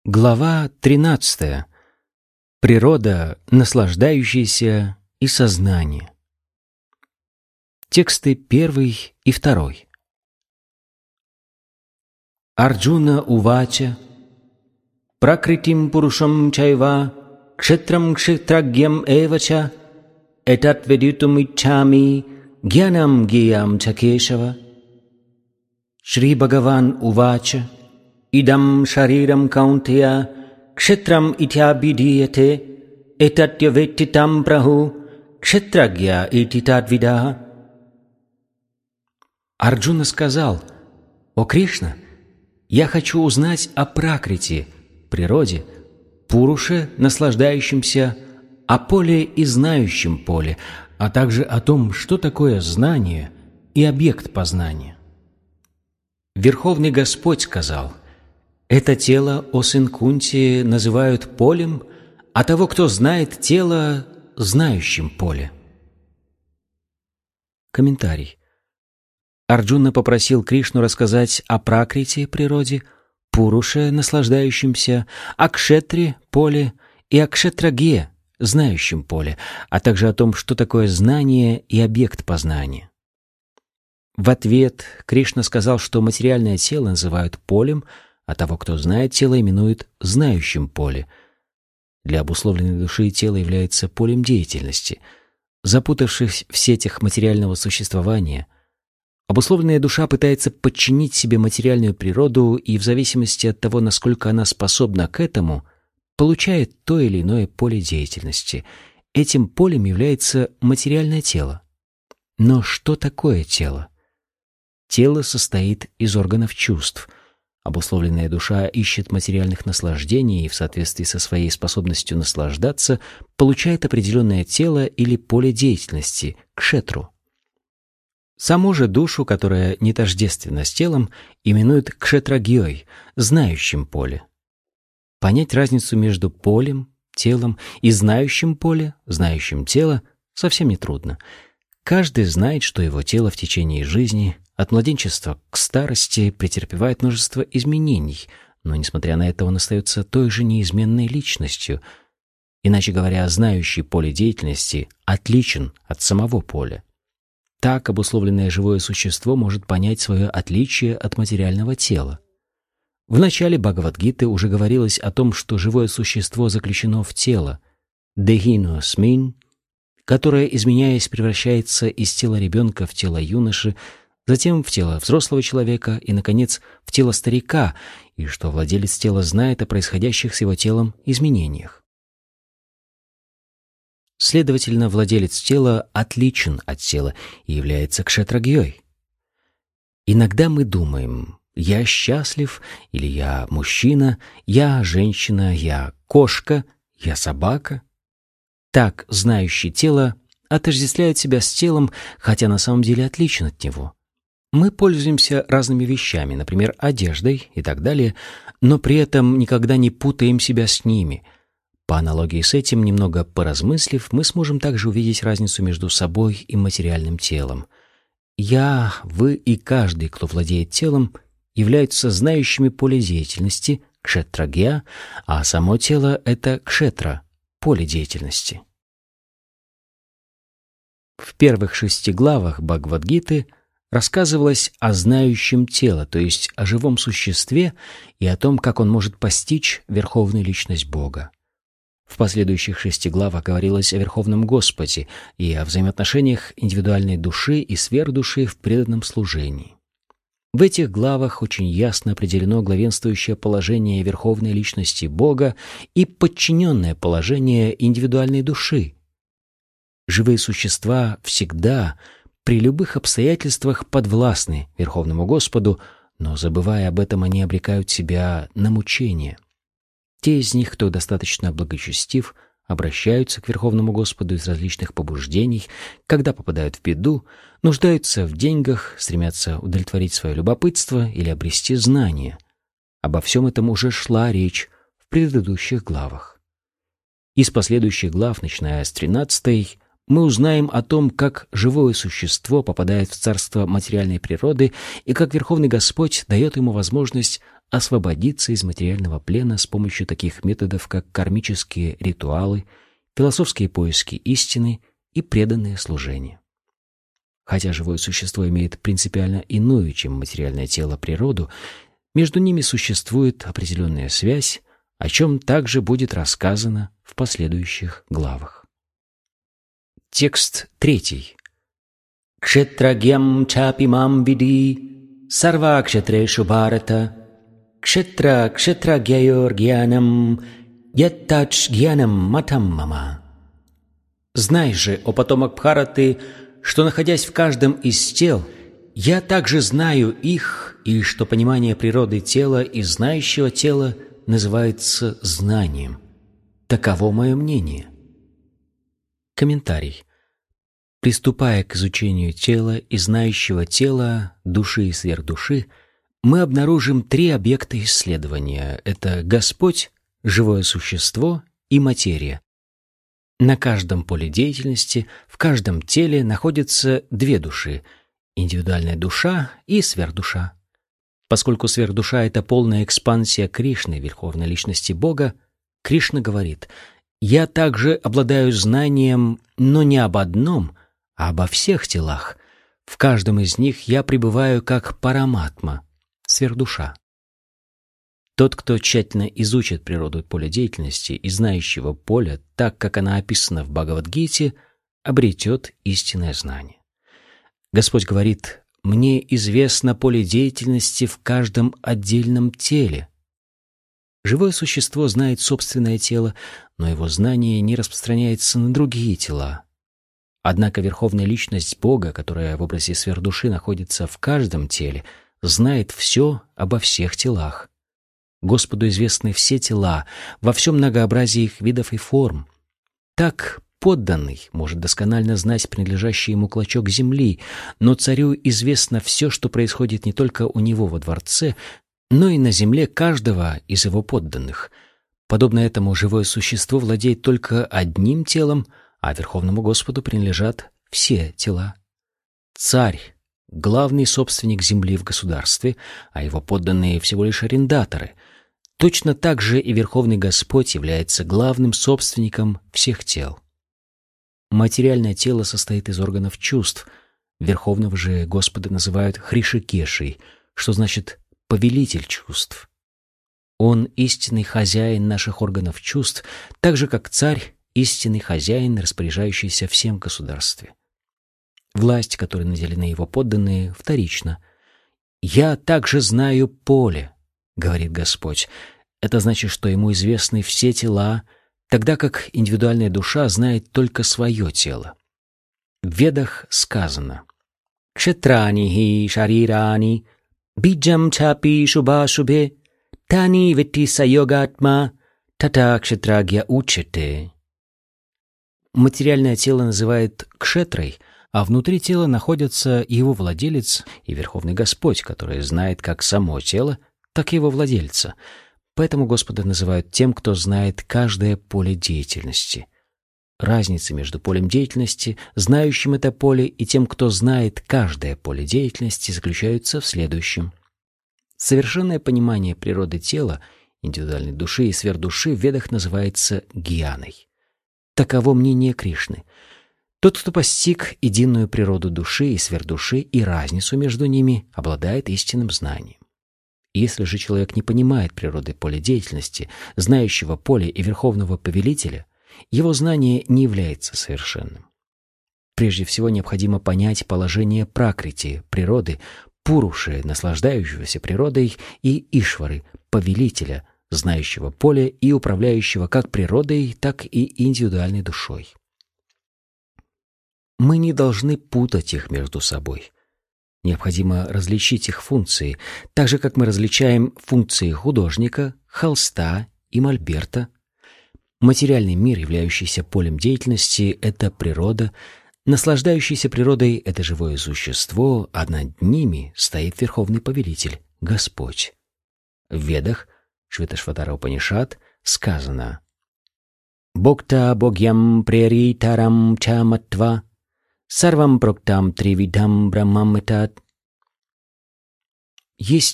Глава 13. Природа, наслаждающаяся и сознание. Тексты 1 и 2. Арджуна увача пракритим пурушам чайва кшетрам кшетрагьям эвача этат ведитум иччами гьянам гьям ча Кешава. Шри Бхагаван увача идам шарирам каунтея кшетрам итябидийате этатьяветтитам праху кшетрагья ити тадвидаха. Арджуна сказал: «О Кришна, я хочу узнать о пракрити, природе, пуруше, наслаждающемся, о поле и знающем поле, а также о том, что такое знание и объект познания». Верховный Господь сказал: «Это тело, о сын Кунти, называют полем, а того, кто знает тело, знающим поле». Комментарий. Арджуна попросил Кришну рассказать о пракрити, природе, пуруше, наслаждающемся, о кшетре, поле, и о кшетрагье, знающем поле, а также о том, что такое знание и объект познания. В ответ Кришна сказал, что материальное тело называют полем, а того, кто знает тело, именуют знающим поле. Для обусловленной души тело является полем деятельности. Запутавшись в сетях материального существования, обусловленная душа пытается подчинить себе материальную природу и в зависимости от того, насколько она способна к этому, получает то или иное поле деятельности. Этим полем является материальное тело. Но что такое тело? Тело состоит из органов чувств. Обусловленная душа ищет материальных наслаждений и в соответствии со своей способностью наслаждаться получает определенное тело или поле деятельности – кшетру. Саму же душу, которая не тождественна с телом, именуют кшетрагьей, знающим поле. Понять разницу между полем, телом и знающим поле, знающим тело, совсем нетрудно. Каждый знает, что его тело в течение жизни, от младенчества к старости, претерпевает множество изменений, но, несмотря на это, он остается той же неизменной личностью. Иначе говоря, знающий поле деятельности отличен от самого поля. Так обусловленное живое существо может понять свое отличие от материального тела. В начале Бхагавад-гиты уже говорилось о том, что живое существо заключено в тело, дехинуасмин, которое, изменяясь, превращается из тела ребенка в тело юноши, затем в тело взрослого человека и, наконец, в тело старика, и что владелец тела знает о происходящих с его телом изменениях. Следовательно, владелец тела отличен от тела и является кшетрагьей. Иногда мы думаем: «Я счастлив», или «Я мужчина», «Я женщина», «Я кошка», «Я собака». Так знающий тело отождествляет себя с телом, хотя на самом деле отличен от него. Мы пользуемся разными вещами, например, одеждой и так далее, но при этом никогда не путаем себя с ними. По аналогии с этим, немного поразмыслив, мы сможем также увидеть разницу между собой и материальным телом. Я, вы и каждый, кто владеет телом, являются знающими поле деятельности, кшетрагья, а само тело — это кшетра, поле деятельности. В первых 6 главах Бхагавад-гиты рассказывалось о знающем тело, то есть о живом существе и о том, как он может постичь верховную личность Бога. В последующих 6 главах говорилось о Верховном Господе и о взаимоотношениях индивидуальной души и сверхдуши в преданном служении. В этих главах очень ясно определено главенствующее положение верховной личности Бога и подчиненное положение индивидуальной души. Живые существа всегда, при любых обстоятельствах, подвластны Верховному Господу, но, забывая об этом, они обрекают себя на мучения. Те из них, кто достаточно благочестив, обращаются к Верховному Господу из различных побуждений, когда попадают в беду, нуждаются в деньгах, стремятся удовлетворить свое любопытство или обрести знания. Обо всем этом уже шла речь в предыдущих главах. Из последующих глав, начиная с 13, мы узнаем о том, как живое существо попадает в царство материальной природы и как Верховный Господь дает ему возможность освободиться из материального плена с помощью таких методов, как кармические ритуалы, философские поиски истины и преданное служение. Хотя живое существо имеет принципиально иную, чем материальное тело, природу, между ними существует определенная связь, о чем также будет рассказано в последующих главах. Текст 3. Кшетрагьям чапи мам види, сарва кшетрешу бхарата, кшетра кшетрагьяйор гьянам, яттач гьянам матам мама. Знай же, о потомок Бхараты, что, находясь в каждом из тел, я также знаю их, и что понимание природы тела и знающего тела называется знанием. Таково мое мнение. Комментарий. Приступая к изучению тела и знающего тела, души и сверхдуши, мы обнаружим 3 объекта исследования. Это Господь, живое существо и материя. На каждом поле деятельности, в каждом теле находятся 2 души – индивидуальная душа и сверхдуша. Поскольку сверхдуша – это полная экспансия Кришны, Верховной Личности Бога, Кришна говорит: «Я также обладаю знанием, но не об одном, а обо всех телах. В каждом из них я пребываю как параматма, сверхдуша». Тот, кто тщательно изучит природу поля деятельности и знающего поля так, как она описана в Бхагавад-гите, обретет истинное знание. Господь говорит: «Мне известно поле деятельности в каждом отдельном теле». Живое существо знает собственное тело, но его знание не распространяется на другие тела. Однако Верховная Личность Бога, которая в образе сверхдуши находится в каждом теле, знает все обо всех телах. Господу известны все тела во всем многообразии их видов и форм. Так подданный может досконально знать принадлежащий ему клочок земли, но царю известно все, что происходит не только у него во дворце, но и на земле каждого из его подданных. Подобно этому живое существо владеет только одним телом, а Верховному Господу принадлежат все тела. Царь — главный собственник земли в государстве, а его подданные всего лишь арендаторы. Точно так же и Верховный Господь является главным собственником всех тел. Материальное тело состоит из органов чувств. Верховного же Господа называют Хришикешей, что значит «повелитель чувств». Он истинный хозяин наших органов чувств, так же как царь — истинный хозяин, распоряжающийся всем в государстве. Власть, которой наделены его подданные, вторична. «Я также знаю поле», — говорит Господь. Это значит, что ему известны все тела, тогда как индивидуальная душа знает только свое тело. В Ведах сказано: «Кшетрани хи шарирани, биджам чапи шубha-шубhe, тани витти сайогатма, тата кшетрагья учете». Материальное тело называют кшетрой, а внутри тела находятся его владелец и Верховный Господь, который знает как само тело, так и его владельца. Поэтому Господа называют тем, кто знает каждое поле деятельности. Разница между полем деятельности, знающим это поле, и тем, кто знает каждое поле деятельности, заключается в следующем. Совершенное понимание природы тела, индивидуальной души и сверхдуши в Ведах называется гьяной. Таково мнение Кришны. Тот, кто постиг единую природу души и сверхдуши и разницу между ними, обладает истинным знанием. Если же человек не понимает природы поля деятельности, знающего поля и верховного повелителя, его знание не является совершенным. Прежде всего необходимо понять положение пракрити, природы, пуруши, наслаждающегося природой, и ишвары, повелителя, знающего поле и управляющего как природой, так и индивидуальной душой. Мы не должны путать их между собой. Необходимо различить их функции, так же, как мы различаем функции художника, холста и мольберта. Материальный мир, являющийся полем деятельности, — это природа. Наслаждающийся природой — это живое существо, а над ними стоит Верховный Повелитель, Господь. В Ведах, Шветашватара Упанишад, сказано: «Бхокта богьям преритарам чаматва, сарвам проктам тривидам брахмамэтат». Есть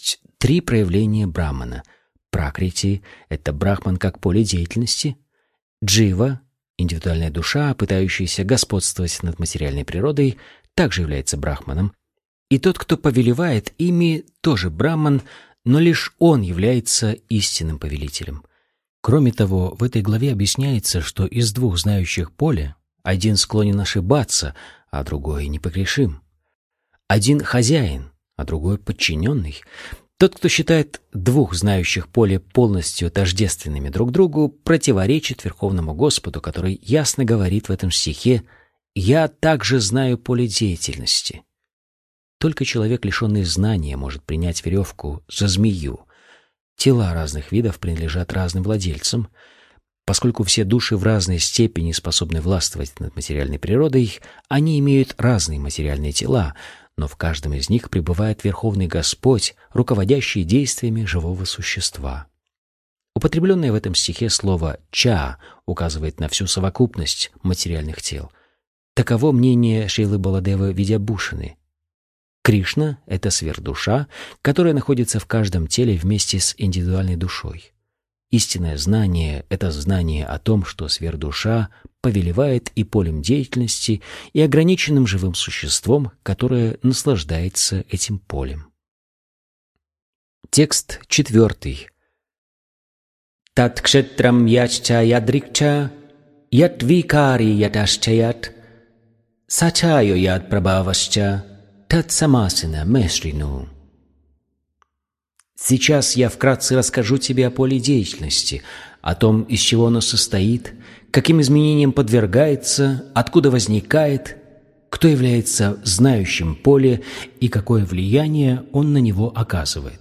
3 проявления Брахмана. Пракрити — это Брахман как поле деятельности. Джива — индивидуальная душа, пытающаяся господствовать над материальной природой, также является Брахманом. И тот, кто повелевает ими, тоже Брахман, но лишь он является истинным повелителем. Кроме того, в этой главе объясняется, что из 2 знающих поля один склонен ошибаться, а другой непогрешим. Один хозяин, а другой подчиненный. Тот, кто считает 2 знающих поля полностью тождественными друг другу, противоречит Верховному Господу, который ясно говорит в этом стихе: «Я также знаю поле деятельности». Только человек, лишенный знания, может принять веревку за змею. Тела разных видов принадлежат разным владельцам. Поскольку все души в разной степени способны властвовать над материальной природой, они имеют разные материальные тела, но в каждом из них пребывает Верховный Господь, руководящий действиями живого существа. Употребленное в этом стихе слово «ча» указывает на всю совокупность материальных тел. Таково мнение Шрилы Баладевы Видьябхушаны. Кришна — это сверхдуша, которая находится в каждом теле вместе с индивидуальной душой. Истинное знание — это знание о том, что сверхдуша повелевает и полем деятельности, и ограниченным живым существом, которое наслаждается этим полем. Текст 4. Тат кшетрам ячча ядрикча, ят викари яташчаят, сачайо яд прабхавасча, тат самасина месрину. Сейчас я вкратце расскажу тебе о поле деятельности, о том, из чего оно состоит, каким изменениям подвергается, откуда возникает, кто является знающим поле и какое влияние он на него оказывает.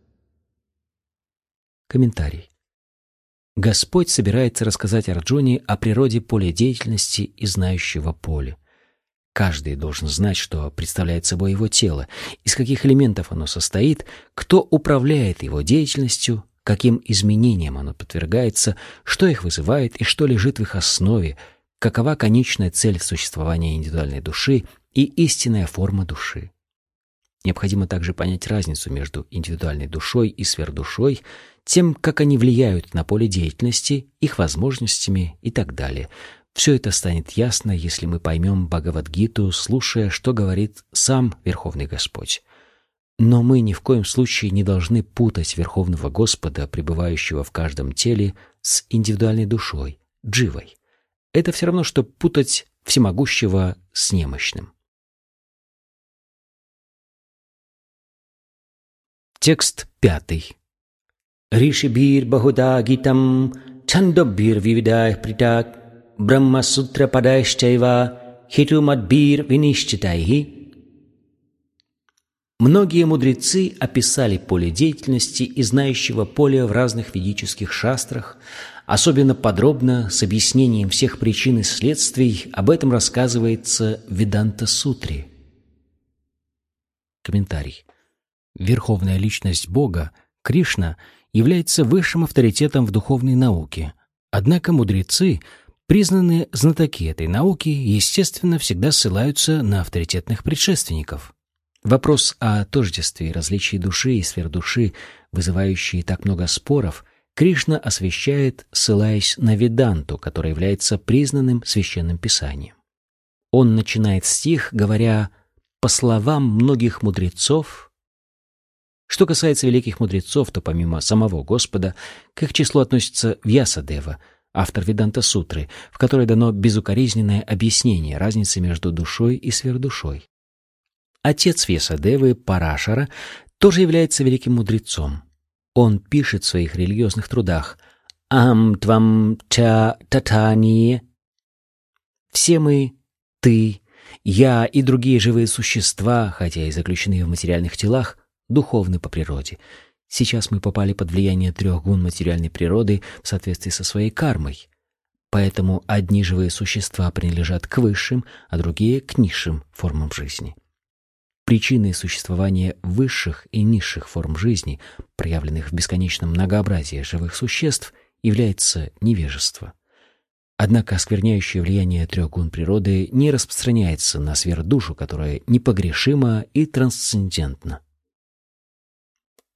Комментарий. Господь собирается рассказать Арджуне о природе поля деятельности и знающего поля. Каждый должен знать, что представляет собой его тело, из каких элементов оно состоит, кто управляет его деятельностью, каким изменениям оно подвергается, что их вызывает и что лежит в их основе, какова конечная цель существования индивидуальной души и истинная форма души. Необходимо также понять разницу между индивидуальной душой и сверхдушой, тем, как они влияют на поле деятельности, их возможностями и так далее. Все это станет ясно, если мы поймем Бхагавад-гиту, слушая, что говорит сам Верховный Господь. Но мы ни в коем случае не должны путать Верховного Господа, пребывающего в каждом теле, с индивидуальной душой, дживой. Это все равно, что путать всемогущего с немощным. Текст 5. Ришибир Бахуда Гитам Чандобир Вивидай Притак Брахмасутра Падайшчайва Хитумадбир Винишчитайхи. Многие мудрецы описали поле деятельности и знающего поля в разных ведических шастрах, особенно подробно, с объяснением всех причин и следствий. Об этом рассказывается в Веданта-сутре. Комментарий. Верховная личность Бога, Кришна, является высшим авторитетом в духовной науке. Однако мудрецы, признанные знатоки этой науки, естественно, всегда ссылаются на авторитетных предшественников. Вопрос о тождестве и различии души и сверхдуши, вызывающие так много споров, Кришна освещает, ссылаясь на Веданту, которая является признанным священным писанием. Он начинает стих, говоря «по словам многих мудрецов». Что касается великих мудрецов, то помимо самого Господа, к их числу относится Вьясадева, автор Веданта-сутры, в которой дано безукоризненное объяснение разницы между душой и сверхдушой. Отец Вьясадевы, Парашара, тоже является великим мудрецом. Он пишет в своих религиозных трудах «Ам твам ча татани». Все мы, ты, я и другие живые существа, хотя и заключены в материальных телах, духовны по природе. Сейчас мы попали под влияние 3 гун материальной природы в соответствии со своей кармой. Поэтому одни живые существа принадлежат к высшим, а другие — к низшим формам жизни. Причиной существования высших и низших форм жизни, проявленных в бесконечном многообразии живых существ, является невежество. Однако оскверняющее влияние 3 гун природы не распространяется на сверхдушу, которая непогрешима и трансцендентна.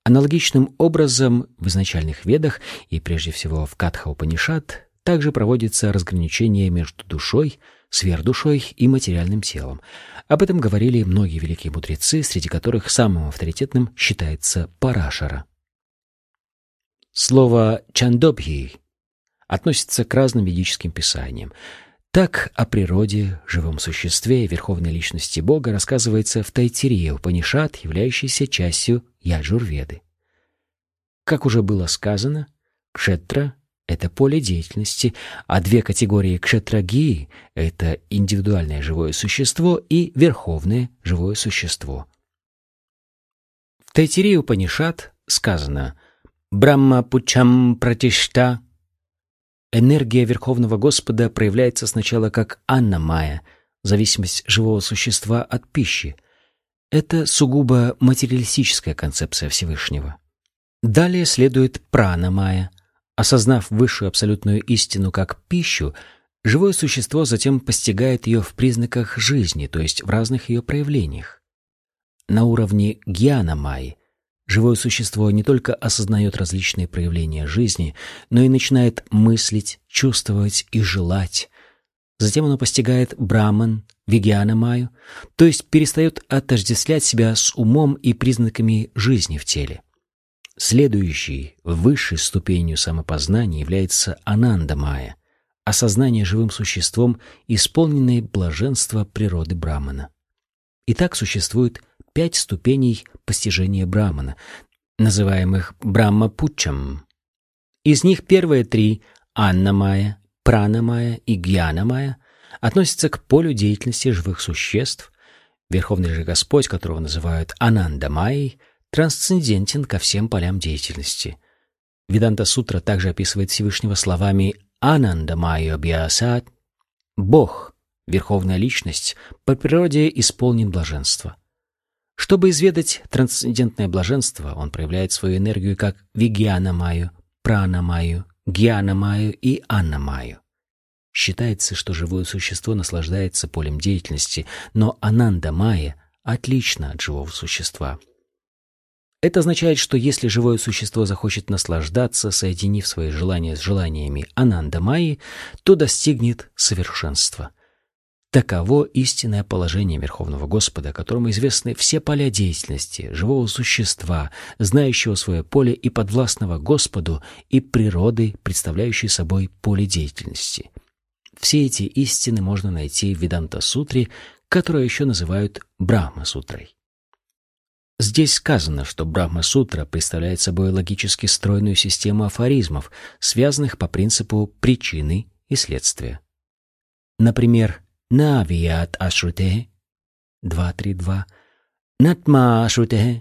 Аналогичным образом в изначальных ведах и прежде всего в Катха-Упанишад также проводится разграничение между душой, сверхдушой и материальным телом. Об этом говорили многие великие мудрецы, среди которых самым авторитетным считается Парашара. Слово «чандобхи» относится к разным ведическим писаниям. Так о природе, живом существе и верховной личности Бога рассказывается в Тайтирия Упанишад, являющейся частью Яджурведы. Как уже было сказано, кшетра — это поле деятельности, а две категории кшетрагии — это индивидуальное живое существо и верховное живое существо. В Тайтирия Упанишад сказано «Брахма пучам пратишта». Энергия Верховного Господа проявляется сначала как анна-майя, зависимость живого существа от пищи. Это сугубо материалистическая концепция Всевышнего. Далее следует прана-майя. Осознав высшую абсолютную истину как пищу, живое существо затем постигает ее в признаках жизни, то есть в разных ее проявлениях. На уровне гьяна-майи живое существо не только осознает различные проявления жизни, но и начинает мыслить, чувствовать и желать. Затем оно постигает браман, вигьяна-майю, то есть перестает отождествлять себя с умом и признаками жизни в теле. Следующей, высшей ступенью самопознания является ананда-майя, осознание живым существом, исполненное блаженства природы брамана. Итак, существует 5 ступеней постижения брамана, называемых брахма-пуччам. Из них первые 3 — анна-майя, прана-майя и гьяна-майя — относятся к полю деятельности живых существ. Верховный же Господь, которого называют Ананда-майей, трансцендентен ко всем полям деятельности. Веданта-сутра также описывает Всевышнего словами «Ананда-майя абьясат» — Бог, Верховная Личность, по природе исполнен блаженства. Чтобы изведать трансцендентное блаженство, он проявляет свою энергию как вигьяна-майю, прана-майю, гьяна-майю и анна-майю. Считается, что живое существо наслаждается полем деятельности, но ананда-майя отлична от живого существа. Это означает, что если живое существо захочет наслаждаться, соединив свои желания с желаниями ананда-майи, то достигнет совершенства. Таково истинное положение Верховного Господа, которому известны все поля деятельности живого существа, знающего свое поле и подвластного Господу, и природы, представляющей собой поле деятельности. Все эти истины можно найти в Веданта-сутре, которую еще называют Брахма-сутрой. Здесь сказано, что Брахма-сутра представляет собой логически стройную систему афоризмов, связанных по принципу причины и следствия. Например, Навият ашрутехе 2.3.2, Натма ашрутехе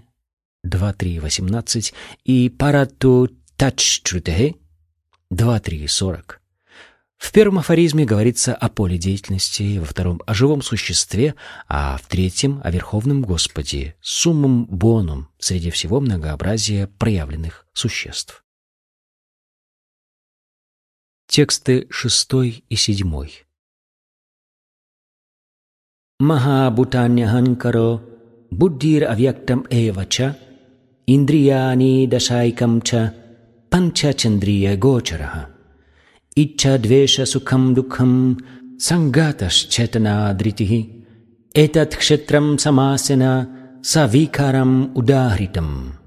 2.3.18 и Парату тачшрутехе 2.3.40. В первом афоризме говорится о поле деятельности, во втором — о живом существе, а в третьем — о Верховном Господе, суммум бонум среди всего многообразия проявленных существ. Тексты 6 и 7. Махабутаньяханкаро буддир авьяктам эвача индрияни дашайкам ча панчачандрия гочараха ичча двеша сукхам дукхам сангаташ четана дритихи этат кшетрам самасена савикарам удахритам.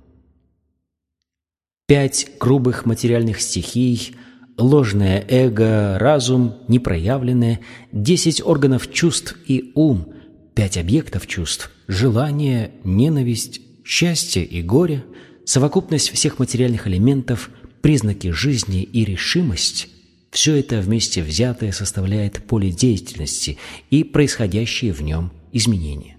5 грубых материальных стихий, ложное эго, разум, непроявленное, 10 органов чувств и ум, 5 объектов чувств, желание, ненависть, счастье и горе, совокупность всех материальных элементов, признаки жизни и решимость — все это вместе взятое составляет поле деятельности и происходящие в нем изменения.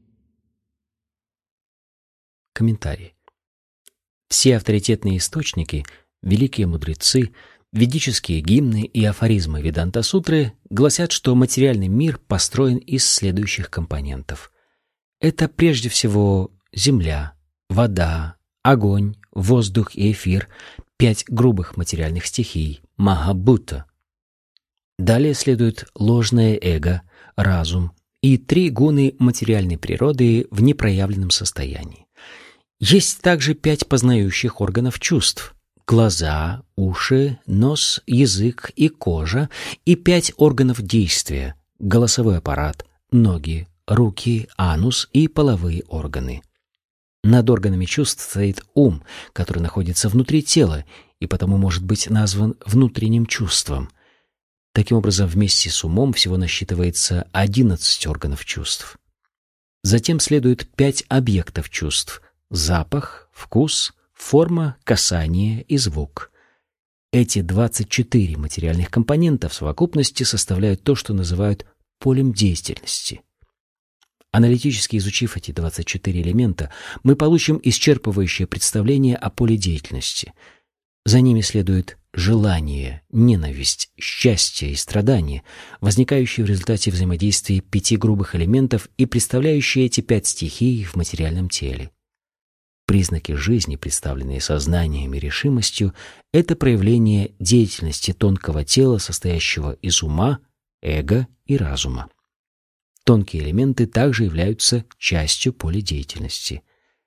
Комментарий. Все авторитетные источники, великие мудрецы, ведические гимны и афоризмы Веданта-сутры гласят, что материальный мир построен из следующих компонентов. Это прежде всего земля, вода, огонь, воздух и эфир, 5 грубых материальных стихий, Махабута. Далее следует ложное эго, разум и 3 гуны материальной природы в непроявленном состоянии. Есть также 5 познающих органов чувств: глаза, уши, нос, язык и кожа, и 5 органов действия: голосовой аппарат, ноги, руки, анус и половые органы. Над органами чувств стоит ум, который находится внутри тела и потому может быть назван внутренним чувством. Таким образом, вместе с умом всего насчитывается 11 органов чувств. Затем следует 5 объектов чувств: запах, вкус, форма, касание и звук. Эти 24 материальных компонента в совокупности составляют то, что называют полем деятельности. Аналитически изучив эти 24 элемента, мы получим исчерпывающее представление о поле деятельности. За ними следует желание, ненависть, счастье и страдание, возникающие в результате взаимодействия 5 грубых элементов и представляющие эти 5 стихий в материальном теле. Признаки жизни, представленные сознанием и решимостью, это проявление деятельности тонкого тела, состоящего из ума, эго и разума. Тонкие элементы также являются частью поля деятельности.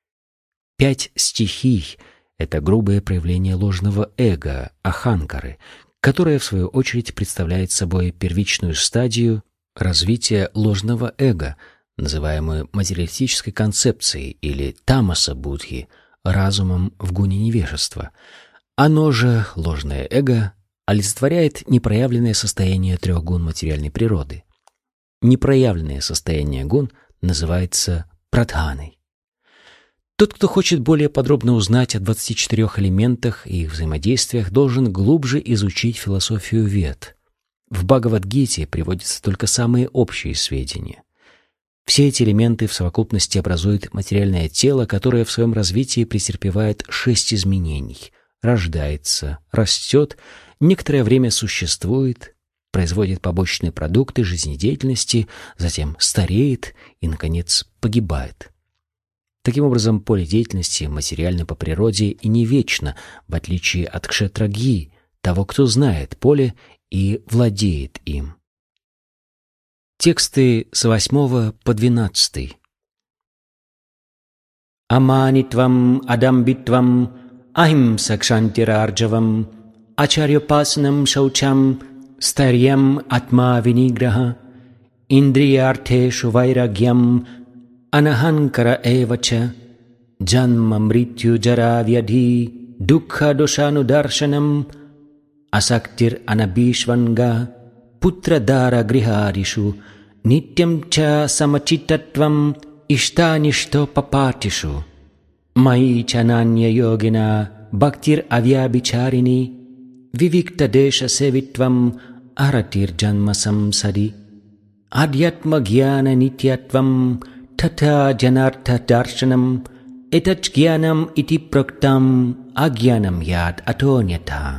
5 стихий — это грубое проявление ложного эго, аханкары, которое, в свою очередь, представляет собой первичную стадию развития ложного эго, называемую материалистической концепцией или тамаса-будхи, разумом в гуне невежества. Оно же, ложное эго, олицетворяет непроявленное состояние 3 гун материальной природы. Непроявленное состояние гун называется прадханой. Тот, кто хочет более подробно узнать о 24 элементах и их взаимодействиях, должен глубже изучить философию Вед. В Бхагавад-гите приводятся только самые общие сведения. Все эти элементы в совокупности образуют материальное тело, которое в своем развитии претерпевает 6 изменений: рождается, растет, некоторое время существует, производит побочные продукты жизнедеятельности, затем стареет и, наконец, погибает. Таким образом, поле деятельности материально по природе и не вечно, в отличие от кшетрагьи, того, кто знает поле и владеет им. Тексты с 8 по 12. Аманитвам адамбитвам ахимсакшантирарджавам ачарьопаснам шаучам старьям атма виниграха индрияртешу вайрагьям анаханкара эвача джанма мритью джара вьядhi дукха дошанударшанам асактир анабишванга путрадара грихаришу нитям ча самачитатвам иштаништо папатишу маи чананья йогина бхактир авьябичарини вивикта деша севитвам аратир джанма самсади адьятма гьяна нитятвам тата джанарта даршанам этач гьянам ити проктам агьянам яд атонята.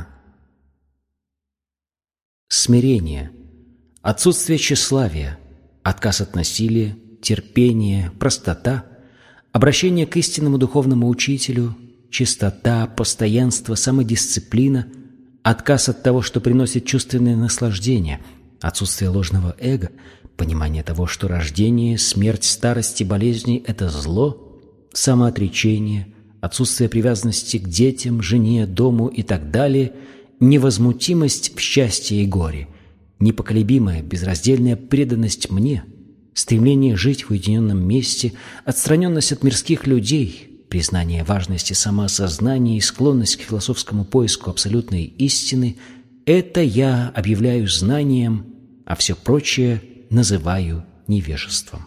Смирение, отсутствие тщеславия, отказ от насилия, терпение, простота, обращение к истинному духовному учителю, чистота, постоянство, самодисциплина, отказ от того, что приносит чувственное наслаждение, отсутствие ложного эго, понимание того, что рождение, смерть, старость и болезни — это зло, самоотречение, отсутствие привязанности к детям, жене, дому и так далее, невозмутимость в счастье и горе, непоколебимая безраздельная преданность мне, стремление жить в уединенном месте, отстраненность от мирских людей, признание важности самоосознания и склонность к философскому поиску абсолютной истины — это я объявляю знанием, а все прочее называю невежеством.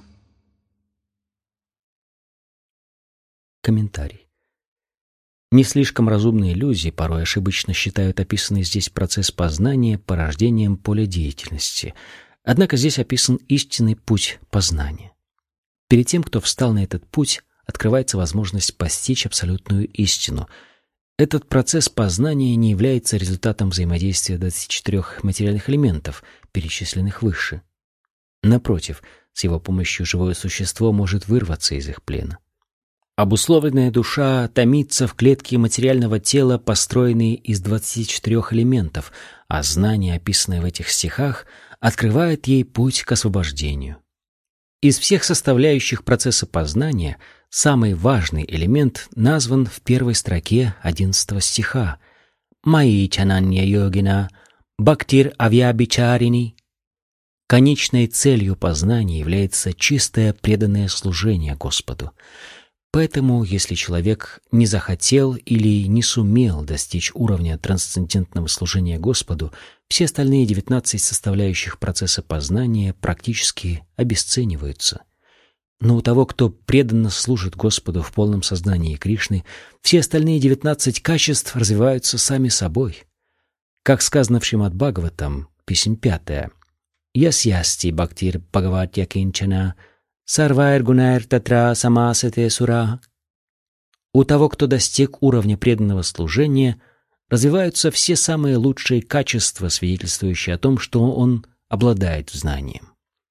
Комментарий. Не слишком разумные люди порой ошибочно считают описанный здесь процесс познания порождением поля деятельности. Однако здесь описан истинный путь познания. Перед тем, кто встал на этот путь, открывается возможность постичь абсолютную истину. Этот процесс познания не является результатом взаимодействия 24 материальных элементов, перечисленных выше. Напротив, с его помощью живое существо может вырваться из их плена. Обусловленная душа томится в клетке материального тела, построенной из 24 элементов, а знание, описанное в этих стихах, открывает ей путь к освобождению. Из всех составляющих процесса познания Самый важный элемент назван в первой строке 11 стиха «Майи чананья йогина, бхактир авьябичарини». Конечной целью познания является чистое преданное служение Господу. Поэтому, если человек не захотел или не сумел достичь уровня трансцендентного служения Господу, все остальные 19 составляющих процесса познания практически обесцениваются. Но у того, кто преданно служит Господу в полном сознании Кришны, все остальные 19 качеств развиваются сами собой. Как сказано в Шримад Бхагаватам, песнь 5, «Ясьясти бхактир бхагаватья кинчана, сарвайр гунайр татра самасате сура». У того, кто достиг уровня преданного служения, развиваются все самые лучшие качества, свидетельствующие о том, что он обладает знанием.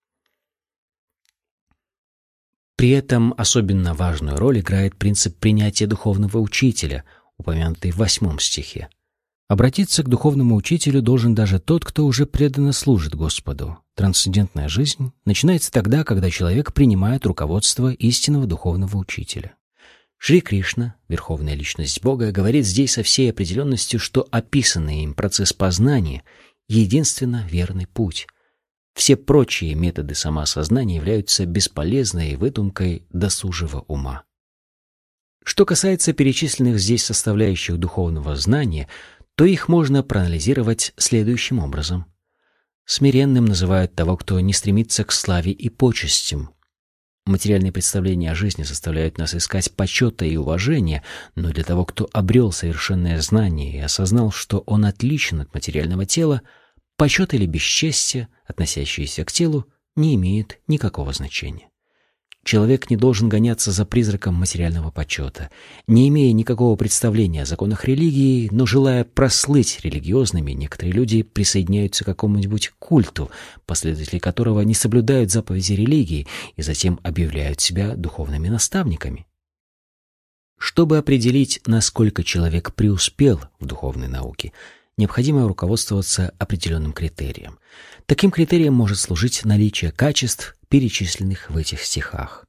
При этом особенно важную роль играет принцип принятия духовного учителя, упомянутый в 8 стихе. Обратиться к духовному учителю должен даже тот, кто уже преданно служит Господу. Трансцендентная жизнь начинается тогда, когда человек принимает руководство истинного духовного учителя. Шри Кришна, Верховная Личность Бога, говорит здесь со всей определенностью, что описанный им процесс познания — единственно верный путь. Все прочие методы самоосознания являются бесполезной выдумкой досужего ума. Что касается перечисленных здесь составляющих духовного знания, то их можно проанализировать следующим образом. Смиренным называют того, кто не стремится к славе и почестям. Материальные представления о жизни заставляют нас искать почета и уважения, но для того, кто обрел совершенное знание и осознал, что он отличен от материального тела, почет или бесчестие, относящиеся к телу, не имеют никакого значения. Человек не должен гоняться за призраком материального почета, не имея никакого представления о законах религии, но желая прослыть религиозными, некоторые люди присоединяются к какому-нибудь культу, последователи которого не соблюдают заповеди религии и затем объявляют себя духовными наставниками. Чтобы определить, насколько человек преуспел в духовной науке, необходимо руководствоваться определенным критерием. Таким критерием может служить наличие качеств, перечисленных в этих стихах.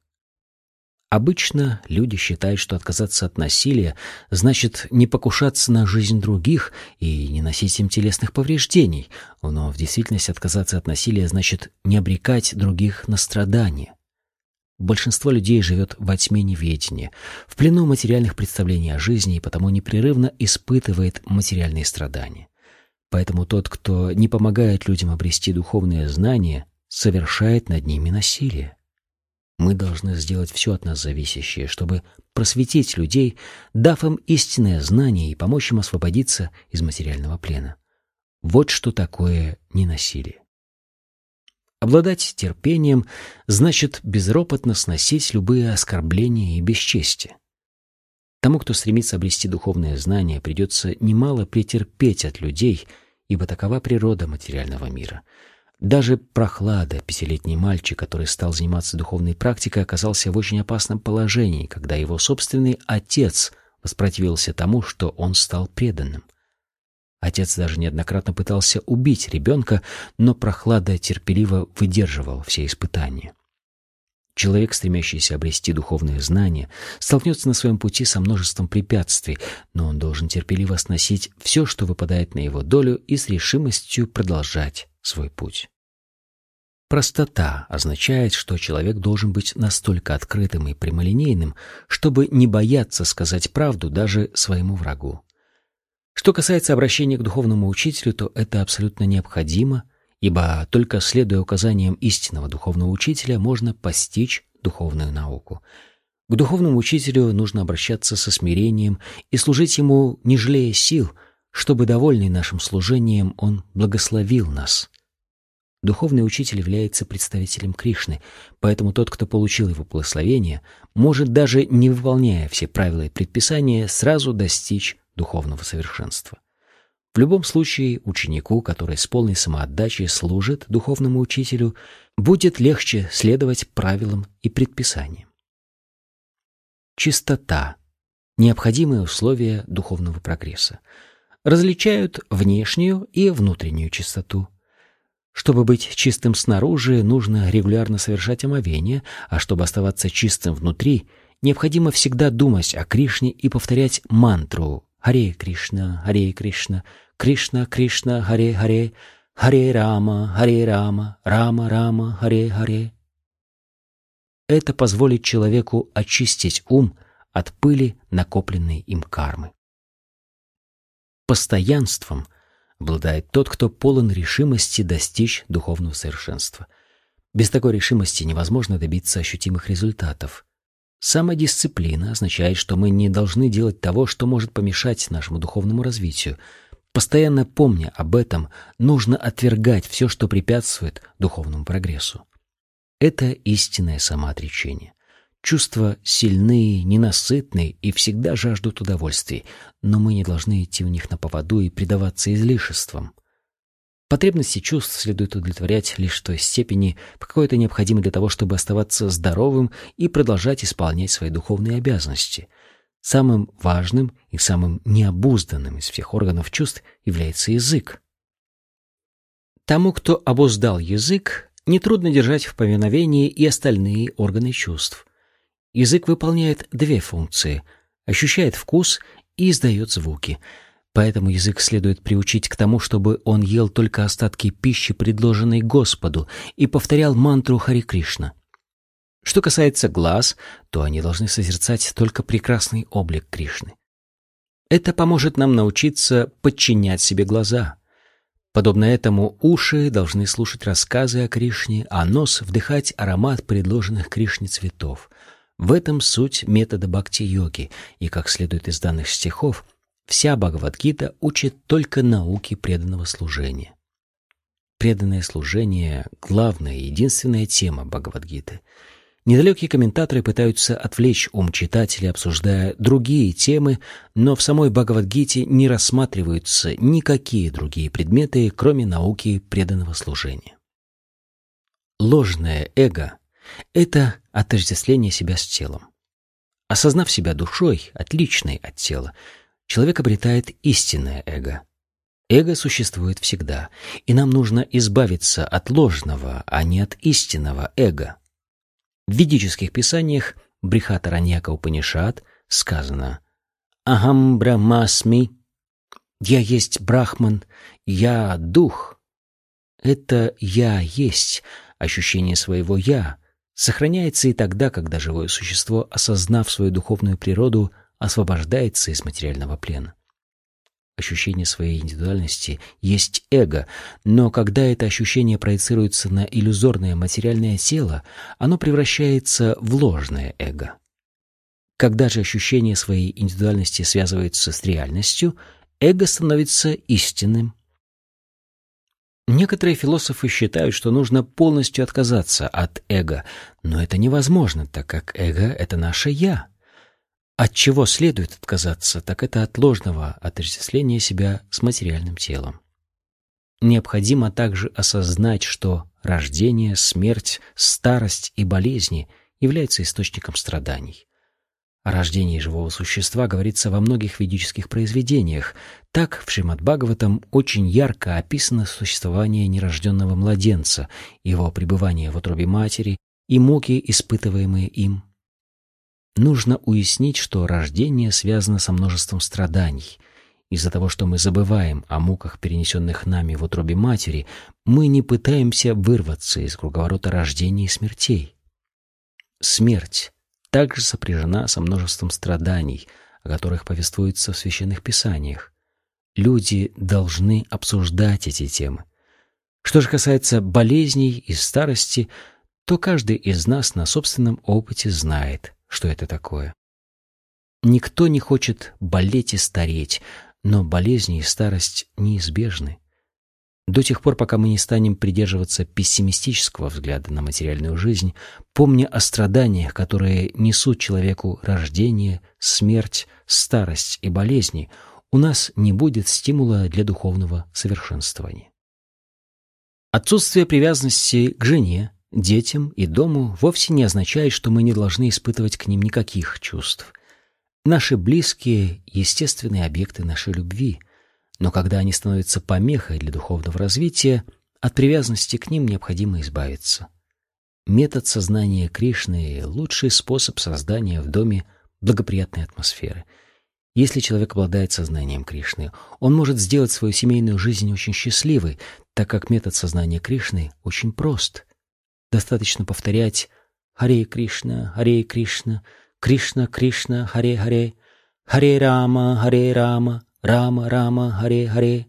Обычно люди считают, что отказаться от насилия значит не покушаться на жизнь других и не носить им телесных повреждений, но в действительности отказаться от насилия значит не обрекать других на страдания. Большинство людей живет во тьме неведения, в плену материальных представлений о жизни и потому непрерывно испытывает материальные страдания. Поэтому тот, кто не помогает людям обрести духовные знания, совершает над ними насилие. Мы должны сделать все от нас зависящее, чтобы просветить людей, дав им истинное знание и помочь им освободиться из материального плена. Вот что такое ненасилие. Обладать терпением значит безропотно сносить любые оскорбления и бесчестие. Тому, кто стремится обрести духовное знание, придется немало претерпеть от людей, ибо такова природа материального мира. Даже Прохлада, 5-летний мальчик, который стал заниматься духовной практикой, оказался в очень опасном положении, когда его собственный отец воспротивился тому, что он стал преданным. Отец даже неоднократно пытался убить ребенка, но Прохлада терпеливо выдерживал все испытания. Человек, стремящийся обрести духовные знания, столкнется на своем пути со множеством препятствий, но он должен терпеливо сносить все, что выпадает на его долю, и с решимостью продолжать свой путь. Простота означает, что человек должен быть настолько открытым и прямолинейным, чтобы не бояться сказать правду даже своему врагу. Что касается обращения к духовному учителю, то это абсолютно необходимо, ибо только следуя указаниям истинного духовного учителя можно постичь духовную науку. К духовному учителю нужно обращаться со смирением и служить ему, не жалея сил, чтобы, довольный нашим служением, он благословил нас. Духовный учитель является представителем Кришны, поэтому тот, кто получил его благословение, может, даже не выполняя все правила и предписания, сразу достичь духовного совершенства. В любом случае, ученику, который с полной самоотдачей служит духовному учителю, будет легче следовать правилам и предписаниям. Чистота – необходимое условие духовного прогресса. Различают внешнюю и внутреннюю чистоту. Чтобы быть чистым снаружи, нужно регулярно совершать омовение, а чтобы оставаться чистым внутри, Необходимо всегда думать о Кришне и повторять мантру «Харе Кришна, Кришна Кришна, Харе Харе, Харе Рама, Рама Рама, Харе Харе». Это позволит человеку очистить ум от пыли, накопленной им кармы. Постоянством обладает тот, кто полон решимости достичь духовного совершенства. Без такой решимости невозможно добиться ощутимых результатов. Самодисциплина означает, что мы не должны делать того, что может помешать нашему духовному развитию. Постоянно помня об этом, нужно отвергать все, что препятствует духовному прогрессу. Это истинное самоотречение. Чувства сильные, ненасытные и всегда жаждут удовольствий, но мы не должны идти у них на поводу и предаваться излишествам. Потребности чувств следует удовлетворять лишь в той степени, по какой это необходимо для того, чтобы оставаться здоровым и продолжать исполнять свои духовные обязанности. Самым важным и самым необузданным из всех органов чувств является язык. Тому, кто обуздал язык, нетрудно держать в повиновении и остальные органы чувств. Язык выполняет две функции – ощущает вкус и издает звуки. Поэтому язык следует приучить к тому, чтобы он ел только остатки пищи, предложенной Господу, и повторял мантру Харе Кришна. Что касается глаз, то они должны созерцать только прекрасный облик Кришны. Это поможет нам научиться подчинять себе глаза. Подобно этому уши должны слушать рассказы о Кришне, а нос вдыхать аромат предложенных Кришне цветов. В этом суть метода бхакти-йоги, и, как следует из данных стихов, вся Бхагавад-гита учит только науке преданного служения. Преданное служение — главная и единственная тема Бхагавад-гиты. Недалекие комментаторы пытаются отвлечь ум читателя, обсуждая другие темы, но в самой Бхагавад-гите не рассматриваются никакие другие предметы, кроме науки преданного служения. Ложное эго — это отождествление себя с телом. Осознав себя душой, отличной от тела, человек обретает истинное эго. Эго существует всегда, и нам нужно избавиться от ложного, а не от истинного эго. В ведических писаниях Брихатараньяка-упанишад сказано «Ахам Брахмасми» — «Я есть Брахман, я дух». Это «я есть», ощущение своего «я», сохраняется и тогда, когда живое существо, осознав свою духовную природу, освобождается из материального плена. Ощущение своей индивидуальности есть эго, но когда это ощущение проецируется на иллюзорное материальное тело, оно превращается в ложное эго. Когда же ощущение своей индивидуальности связывается с реальностью, эго становится истинным. Некоторые философы считают, что нужно полностью отказаться от эго, но это невозможно, так как эго — это наше «я». От чего следует отказаться, так это от ложного отождествления себя с материальным телом. Необходимо также осознать, что рождение, смерть, старость и болезни являются источником страданий. О рождении живого существа говорится во многих ведических произведениях. Так в Шримад-Бхагаватам очень ярко описано существование нерожденного младенца, его пребывание в утробе матери и муки, испытываемые им. Нужно уяснить, что рождение связано со множеством страданий. Из-за того, что мы забываем о муках, перенесенных нами в утробе матери, мы не пытаемся вырваться из круговорота рождения и смертей. Смерть также сопряжена со множеством страданий, о которых повествуется в священных писаниях. Люди должны обсуждать эти темы. Что же касается болезней и старости, то каждый из нас на собственном опыте знает, что это такое. Никто не хочет болеть и стареть, но болезни и старость неизбежны. До тех пор, пока мы не станем придерживаться пессимистического взгляда на материальную жизнь, помня о страданиях, которые несут человеку рождение, смерть, старость и болезни, у нас не будет стимула для духовного совершенствования. Отсутствие привязанности к жене, детям и дому вовсе не означает, что мы не должны испытывать к ним никаких чувств. Наши близкие — естественные объекты нашей любви, но когда они становятся помехой для духовного развития, от привязанности к ним необходимо избавиться. Метод сознания Кришны — лучший способ создания в доме благоприятной атмосферы. Если человек обладает сознанием Кришны, он может сделать свою семейную жизнь очень счастливой, так как метод сознания Кришны очень прост. Достаточно повторять «Харе Кришна, Кришна Кришна, Харе Харе, Харе Рама, Рама Рама, Харе Харе».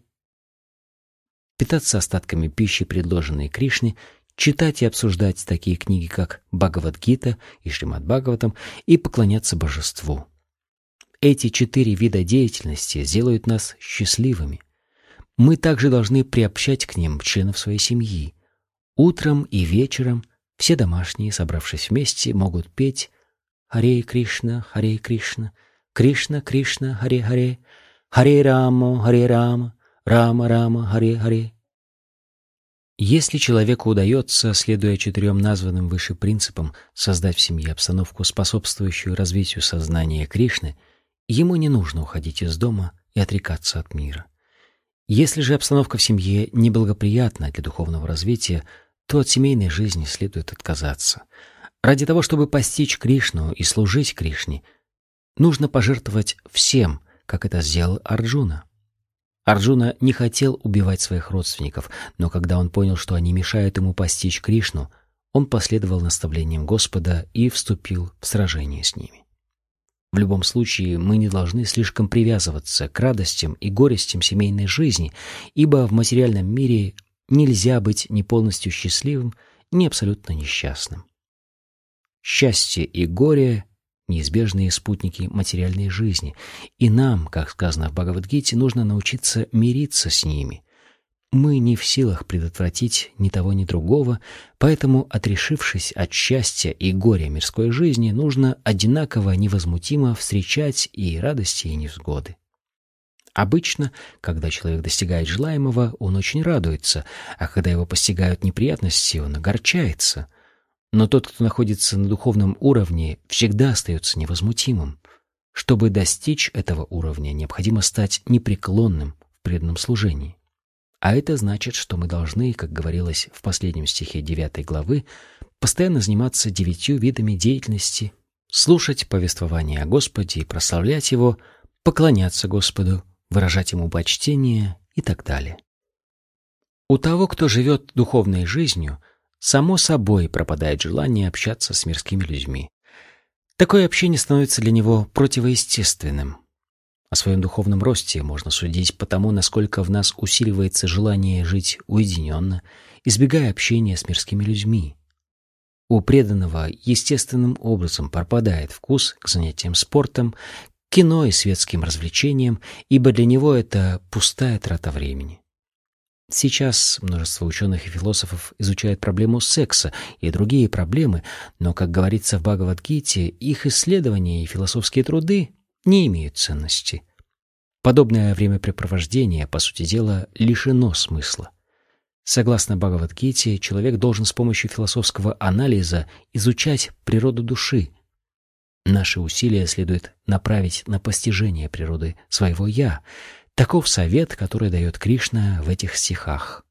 Питаться остатками пищи, предложенной Кришне, читать и обсуждать такие книги, как Бхагавад-гита и Шримад-Бхагаватам, и поклоняться божеству. Эти 4 вида деятельности сделают нас счастливыми. Мы также должны приобщать к ним членов своей семьи. Утром и вечером все домашние, собравшись вместе, могут петь «Харе Кришна, Кришна Кришна, Харе Харе, Харе Рама, Рама Рама, Харе Харе». Если человеку удается, следуя 4 названным выше принципам, создать в семье обстановку, способствующую развитию сознания Кришны, ему не нужно уходить из дома и отрекаться от мира. Если же обстановка в семье неблагоприятна для духовного развития, то от семейной жизни следует отказаться. Ради того, чтобы постичь Кришну и служить Кришне, нужно пожертвовать всем, как это сделал Арджуна. Арджуна не хотел убивать своих родственников, но когда он понял, что они мешают ему постичь Кришну, он последовал наставлениям Господа и вступил в сражение с ними. В любом случае, мы не должны слишком привязываться к радостям и горестям семейной жизни, ибо в материальном мире нельзя быть ни полностью счастливым, ни абсолютно несчастным. Счастье и горе — неизбежные спутники материальной жизни, и нам, как сказано в Бхагавад-гите, нужно научиться мириться с ними. Мы не в силах предотвратить ни того, ни другого, поэтому, отрешившись от счастья и горя мирской жизни, нужно одинаково невозмутимо встречать и радости, и невзгоды. Обычно, когда человек достигает желаемого, он очень радуется, а когда его постигают неприятности, он огорчается. Но тот, кто находится на духовном уровне, всегда остается невозмутимым. Чтобы достичь этого уровня, необходимо стать непреклонным в преданном служении. А это значит, что мы должны, как говорилось в последнем стихе 9 главы, постоянно заниматься 9 видами деятельности, слушать повествование о Господе и прославлять Его, поклоняться Господу, выражать Ему почтение и так далее. У того, кто живет духовной жизнью, само собой пропадает желание общаться с мирскими людьми. Такое общение становится для него противоестественным. О своем духовном росте можно судить по тому, насколько в нас усиливается желание жить уединенно, избегая общения с мирскими людьми. У преданного естественным образом пропадает вкус к занятиям спортом, кино и светским развлечениям, ибо для него это пустая трата времени. Сейчас множество ученых и философов изучают проблему секса и другие проблемы, но, как говорится в Бхагавад-гите, их исследования и философские труды не имеют ценности. Подобное времяпрепровождение, по сути дела, лишено смысла. Согласно Бхагавад-гите, человек должен с помощью философского анализа изучать природу души. Наши усилия следует направить на постижение природы своего «я». Таков совет, который дает Кришна в этих стихах.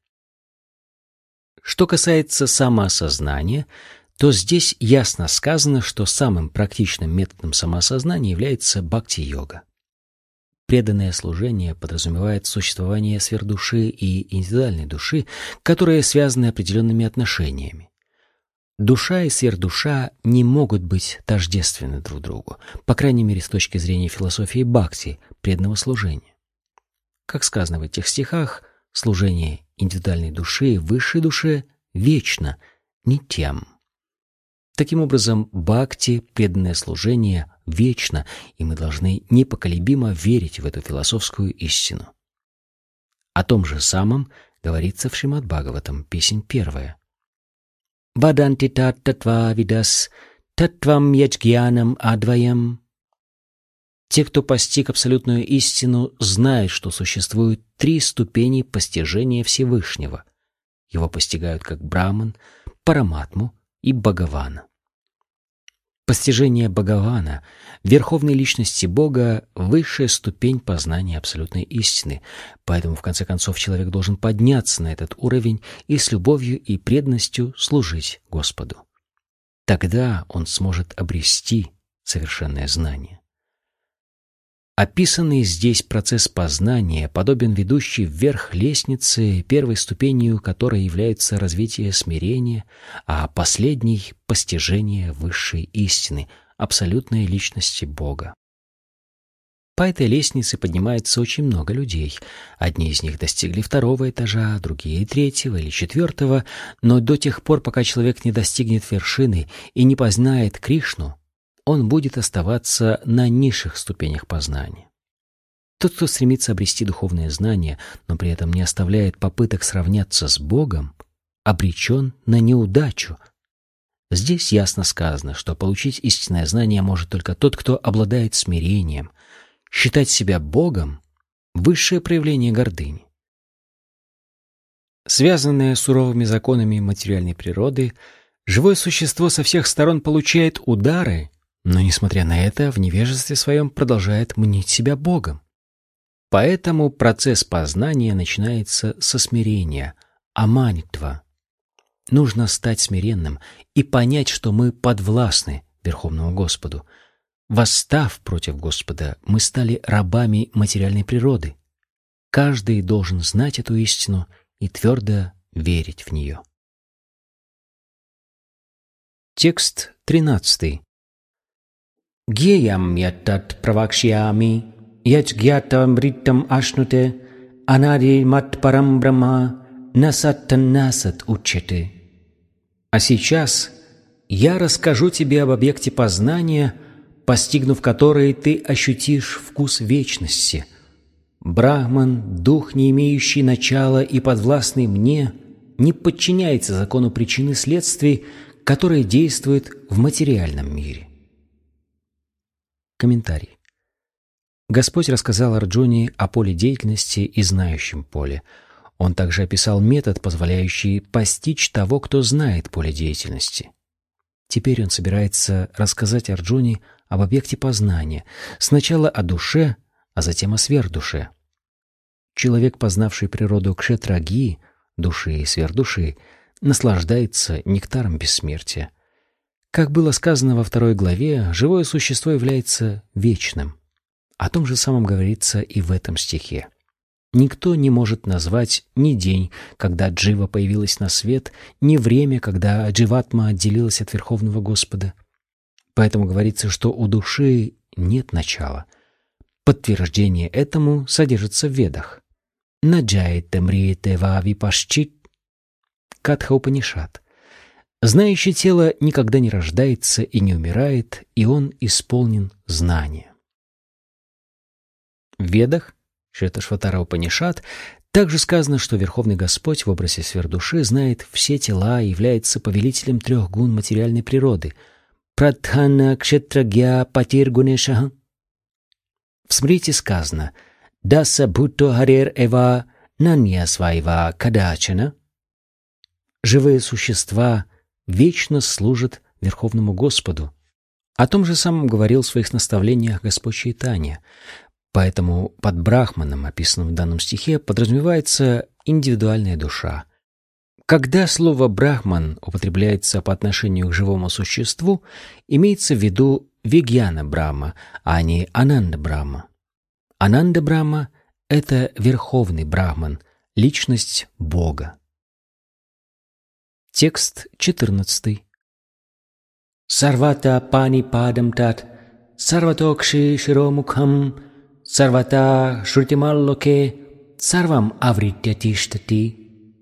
Что касается самоосознания, то здесь ясно сказано, что самым практичным методом самоосознания является бхакти-йога. Преданное служение подразумевает существование сверхдуши и индивидуальной души, которые связаны определенными отношениями. Душа и сверхдуша не могут быть тождественны друг другу, по крайней мере с точки зрения философии бхакти, преданного служения. Как сказано в этих стихах, служение индивидуальной души высшей душе вечно, нитьям. Таким образом, бхакти, преданное служение, вечно, и мы должны непоколебимо верить в эту философскую истину. О том же самом говорится в Шримад-Бхагаватам, песнь 1. «Ваданти тат-татва видас, татвам яджгьянам адваям». Те, кто постиг абсолютную истину, знают, что существует 3 ступени постижения Всевышнего. Его постигают как Брахман, Параматму и Бхагавана. Постижение Бхагавана, верховной личности Бога, высшая ступень познания абсолютной истины, поэтому в конце концов человек должен подняться на этот уровень и с любовью и преданностью служить Господу. Тогда он сможет обрести совершенное знание. Описанный здесь процесс познания подобен ведущей вверх лестнице, первой ступенью которой является развитие смирения, а последней — постижение высшей истины, абсолютной личности Бога. По этой лестнице поднимается очень много людей. Одни из них достигли 2-го этажа, другие — 3-го или 4-го, но до тех пор, пока человек не достигнет вершины и не познает Кришну, он будет оставаться на низших ступенях познания. Тот, кто стремится обрести духовное знание, но при этом не оставляет попыток сравняться с Богом, обречен на неудачу. Здесь ясно сказано, что получить истинное знание может только тот, кто обладает смирением. Считать себя Богом — высшее проявление гордыни. Связанное с суровыми законами материальной природы, живое существо со всех сторон получает удары, но, несмотря на это, в невежестве своем продолжает мнить себя Богом. Поэтому процесс познания начинается со смирения, аманитва. Нужно стать смиренным и понять, что мы подвластны Верховному Господу. Восстав против Господа, мы стали рабами материальной природы. Каждый должен знать эту истину и твердо верить в нее. Текст 13. Геям ятат правакшиями, ячгьятам риттам ашнуте, анади мат парам брахма, насаттан насат уччете. А сейчас я расскажу тебе об объекте познания, постигнув который ты ощутишь вкус вечности. Брахман, дух, не имеющий начала и подвластный мне, не подчиняется закону причин и следствий, которые действуют в материальном мире. Комментарий. Господь рассказал Арджуне о поле деятельности и знающем поле. Он также описал метод, позволяющий постичь того, кто знает поле деятельности. Теперь он собирается рассказать Арджуне об объекте познания, сначала о душе, а затем о сверхдуше. Человек, познавший природу кшетраги, души и сверхдуши, наслаждается нектаром бессмертия. Как было сказано во 2 главе, живое существо является вечным. О том же самом говорится и в этом стихе. Никто не может назвать ни день, когда Джива появилась на свет, ни время, когда Дживатма отделилась от Верховного Господа. Поэтому говорится, что у души нет начала. Подтверждение этому содержится в Ведах. Наджаете мриете ва випашчит Катха Упанишад. Знающее тело никогда не рождается и не умирает, и он исполнен знания. В Ведах, Шветашватара Упанишад, также сказано, что Верховный Господь в образе сверхдуши знает все тела и является повелителем 3 гун материальной природы. Прадхана кшетрагья патир гунешаха. В Смрити сказано «Даса бхутто харер эва нанья свайва кадачана». Живые существа вечно служат Верховному Господу. О том же самом говорил в своих наставлениях Господь Чайтанья. Поэтому под брахманом, описанным в данном стихе, подразумевается индивидуальная душа. Когда слово «брахман» употребляется по отношению к живому существу, имеется в виду Вигьяна Брахма, а не Ананда Брахма. Ананда Брахма — это Верховный Брахман, личность Бога. Текст 14. Сарвата пани падам тат, сарватокши широмукхам, сарвата шрутималлоке, сарвам авритятиштати.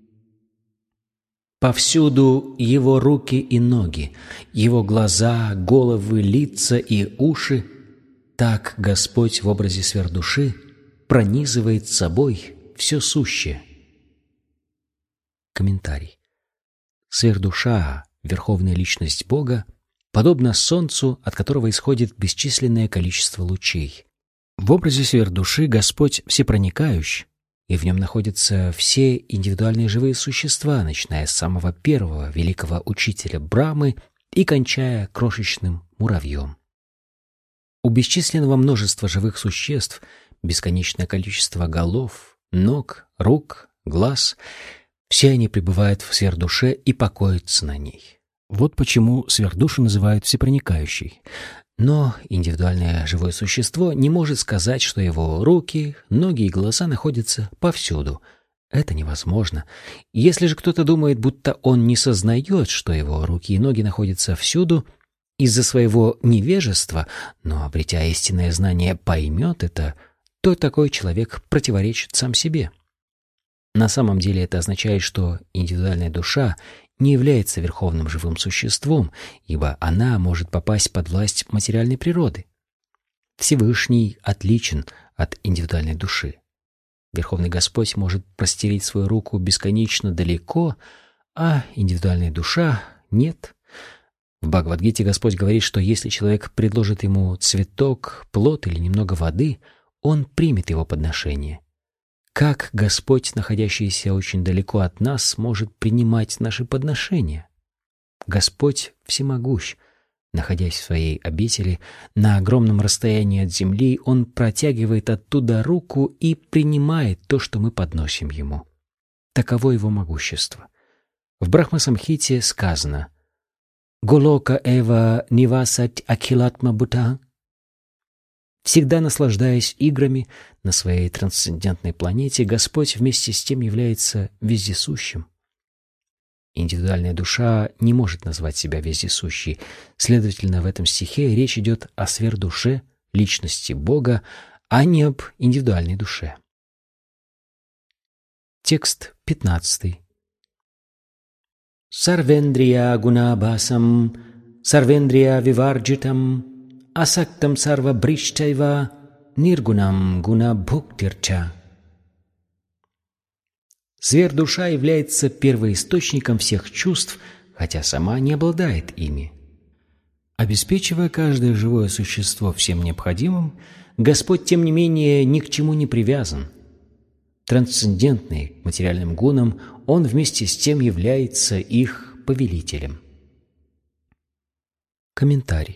Повсюду его руки и ноги, его глаза, головы, лица и уши. Так Господь в образе сверхдуши пронизывает собой все сущее. Комментарий. Сверхдуша, верховная личность Бога, подобна солнцу, от которого исходит бесчисленное количество лучей. В образе сверхдуши Господь всепроникающ, и в нем находятся все индивидуальные живые существа, начиная с самого первого великого учителя Брамы и кончая крошечным муравьем. У бесчисленного множества живых существ бесконечное количество голов, ног, рук, глаз — все они пребывают в сверхдуше и покоятся на ней. Вот почему сверхдушу называют всепроникающей. Но индивидуальное живое существо не может сказать, что его руки, ноги и глаза находятся повсюду. Это невозможно. Если же кто-то думает, будто он не сознает, что его руки и ноги находятся всюду, из-за своего невежества, но, обретя истинное знание, поймет это, то такой человек противоречит сам себе. На самом деле это означает, что индивидуальная душа не является верховным живым существом, ибо она может попасть под власть материальной природы. Всевышний отличен от индивидуальной души. Верховный Господь может простерить свою руку бесконечно далеко, а индивидуальная душа — нет. В Бхагавад-гите Господь говорит, что если человек предложит ему цветок, плод или немного воды, он примет его подношение. Как Господь, находящийся очень далеко от нас, может принимать наши подношения? Господь всемогущ. Находясь в своей обители, на огромном расстоянии от земли, Он протягивает оттуда руку и принимает то, что мы подносим Ему. Таково Его могущество. В Брахма-самхите сказано «Голока эва нивасать акхилатма бута». Всегда наслаждаясь играми на своей трансцендентной планете, Господь вместе с тем является вездесущим. Индивидуальная душа не может назвать себя вездесущей. Следовательно, в этом стихе речь идет о сверхдуше, личности Бога, а не об индивидуальной душе. Текст 15. Сарвендрия гунабасам, сарвендрия виварджитам, асактам сарва бричтайва, ниргунам гуна бхуктирча. Сверхдуша является первоисточником всех чувств, хотя сама не обладает ими. Обеспечивая каждое живое существо всем необходимым, Господь, тем не менее, ни к чему не привязан. Трансцендентный к материальным гунам, Он вместе с тем является их повелителем. Комментарий.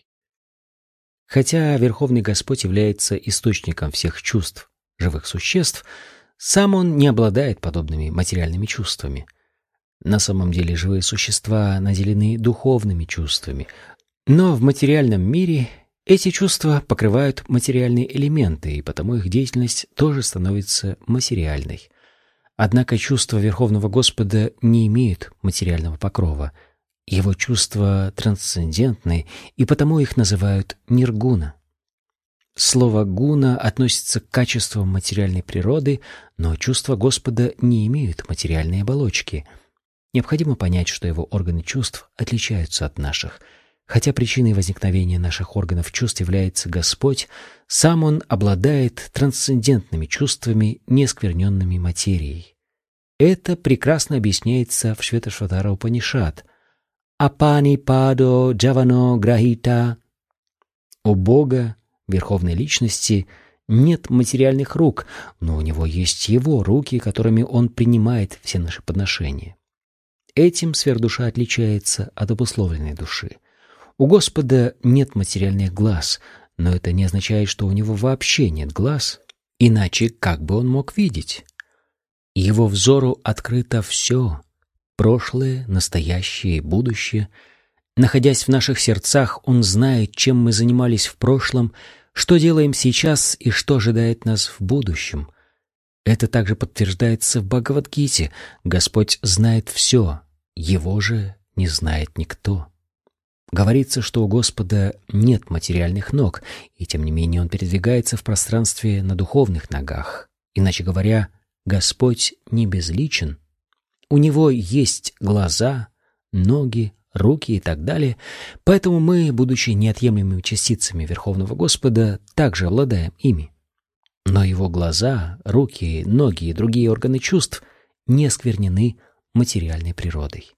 Хотя Верховный Господь является источником всех чувств живых существ, сам Он не обладает подобными материальными чувствами. На самом деле живые существа наделены духовными чувствами, но в материальном мире эти чувства покрывают материальные элементы, и потому их деятельность тоже становится материальной. Однако чувства Верховного Господа не имеют материального покрова. Его чувства трансцендентны, и потому их называют ниргуна. Слово «гуна» относится к качествам материальной природы, но чувства Господа не имеют материальной оболочки. Необходимо понять, что его органы чувств отличаются от наших. Хотя причиной возникновения наших органов чувств является Господь, сам Он обладает трансцендентными чувствами, не оскверненными материей. Это прекрасно объясняется в Шветашватара Упанишад. «Апани падо джавано грахита». У Бога, Верховной Личности, нет материальных рук, но у Него есть Его руки, которыми Он принимает все наши подношения. Этим сверхдуша отличается от обусловленной души. У Господа нет материальных глаз, но это не означает, что у Него вообще нет глаз, иначе как бы Он мог видеть? Его взору открыто все — прошлое, настоящее и будущее. Находясь в наших сердцах, Он знает, чем мы занимались в прошлом, что делаем сейчас и что ожидает нас в будущем. Это также подтверждается в Бхагавад-гите. Господь знает все, Его же не знает никто. Говорится, что у Господа нет материальных ног, и тем не менее Он передвигается в пространстве на духовных ногах. Иначе говоря, Господь не безличен. У Него есть глаза, ноги, руки и так далее, поэтому мы, будучи неотъемлемыми частицами Верховного Господа, также обладаем ими. Но Его глаза, руки, ноги и другие органы чувств не осквернены материальной природой.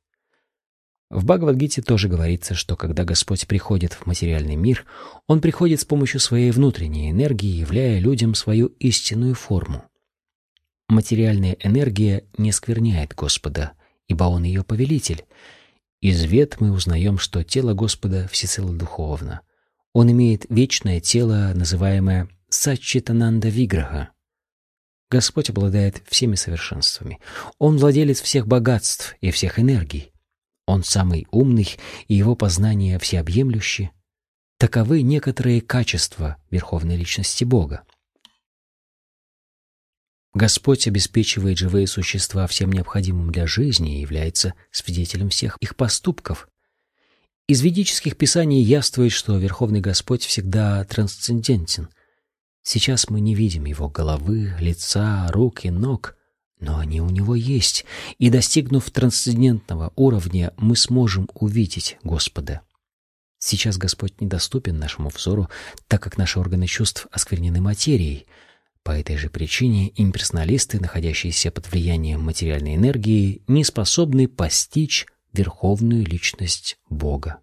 В Бхагавад-гите тоже говорится, что когда Господь приходит в материальный мир, Он приходит с помощью своей внутренней энергии, являя людям свою истинную форму. Материальная энергия не оскверняет Господа, ибо Он ее повелитель. Из Вед мы узнаем, что тело Господа всецело духовно. Он имеет вечное тело, называемое Саччитананда Виграха. Господь обладает всеми совершенствами. Он владелец всех богатств и всех энергий. Он самый умный, и его познание всеобъемлюще. Таковы некоторые качества Верховной Личности Бога. Господь обеспечивает живые существа всем необходимым для жизни и является свидетелем всех их поступков. Из ведических писаний явствует, что Верховный Господь всегда трансцендентен. Сейчас мы не видим Его головы, лица, рук и ног, но они у Него есть, и, достигнув трансцендентного уровня, мы сможем увидеть Господа. Сейчас Господь недоступен нашему взору, так как наши органы чувств осквернены материей. По этой же причине имперсоналисты, находящиеся под влиянием материальной энергии, не способны постичь Верховную Личность Бога.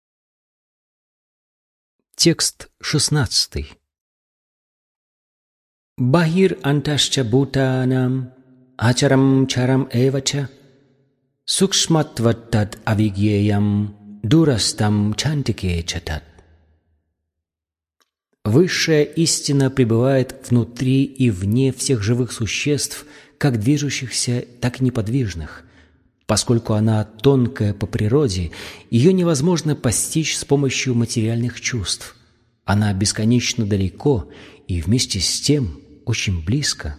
Текст 16. Бахир анташча бутанам ачарам чарам эвача сукшматваттад авигьеям дурастам чантике чатат. Высшая истина пребывает внутри и вне всех живых существ, как движущихся, так и неподвижных. Поскольку она тонкая по природе, ее невозможно постичь с помощью материальных чувств. Она бесконечно далеко и вместе с тем очень близко.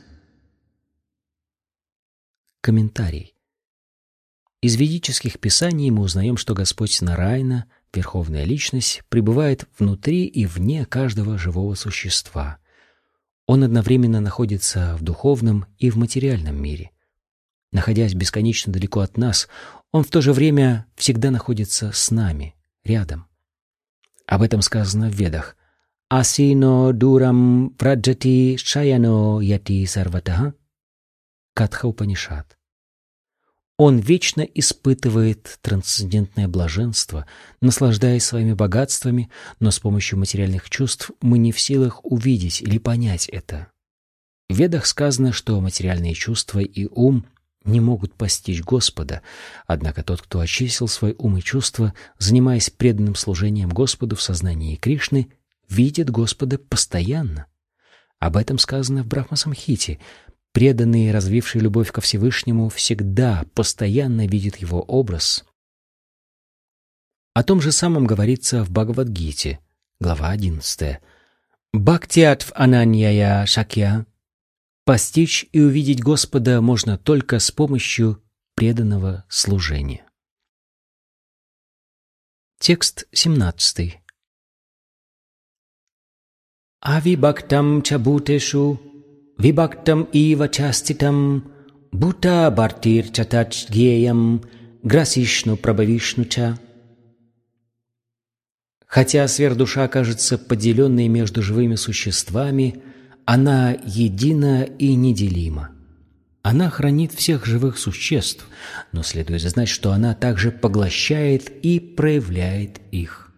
Комментарий. Из ведических писаний мы узнаем, что Господь Нараяна, Верховная Личность, пребывает внутри и вне каждого живого существа. Он одновременно находится в духовном и в материальном мире. Находясь бесконечно далеко от нас, Он в то же время всегда находится с нами, рядом. Об этом сказано в Ведах. «Асино дурам праджати шаяно яти сарватаха» Катха Упанишад. Он вечно испытывает трансцендентное блаженство, наслаждаясь своими богатствами, но с помощью материальных чувств мы не в силах увидеть или понять это. В Ведах сказано, что материальные чувства и ум не могут постичь Господа, однако тот, кто очистил свой ум и чувства, занимаясь преданным служением Господу в сознании Кришны, видит Господа постоянно. Об этом сказано в Брахма-самхите. Преданный, развивший любовь ко Всевышнему, всегда, постоянно видит Его образ. О том же самом говорится в Бхагавад-гите, глава 11. «Бхактиатв ананьяя шакья» постичь и увидеть Господа можно только с помощью преданного служения. Текст 17. «Авибхактам чабутешу вибхактам ива частитам бхута бхартир чатач геям грасишну прабхавишну ча». Хотя сверхдуша кажется поделенной между живыми существами, она едина и неделима. Она хранит всех живых существ, но следует знать, что она также поглощает и проявляет их.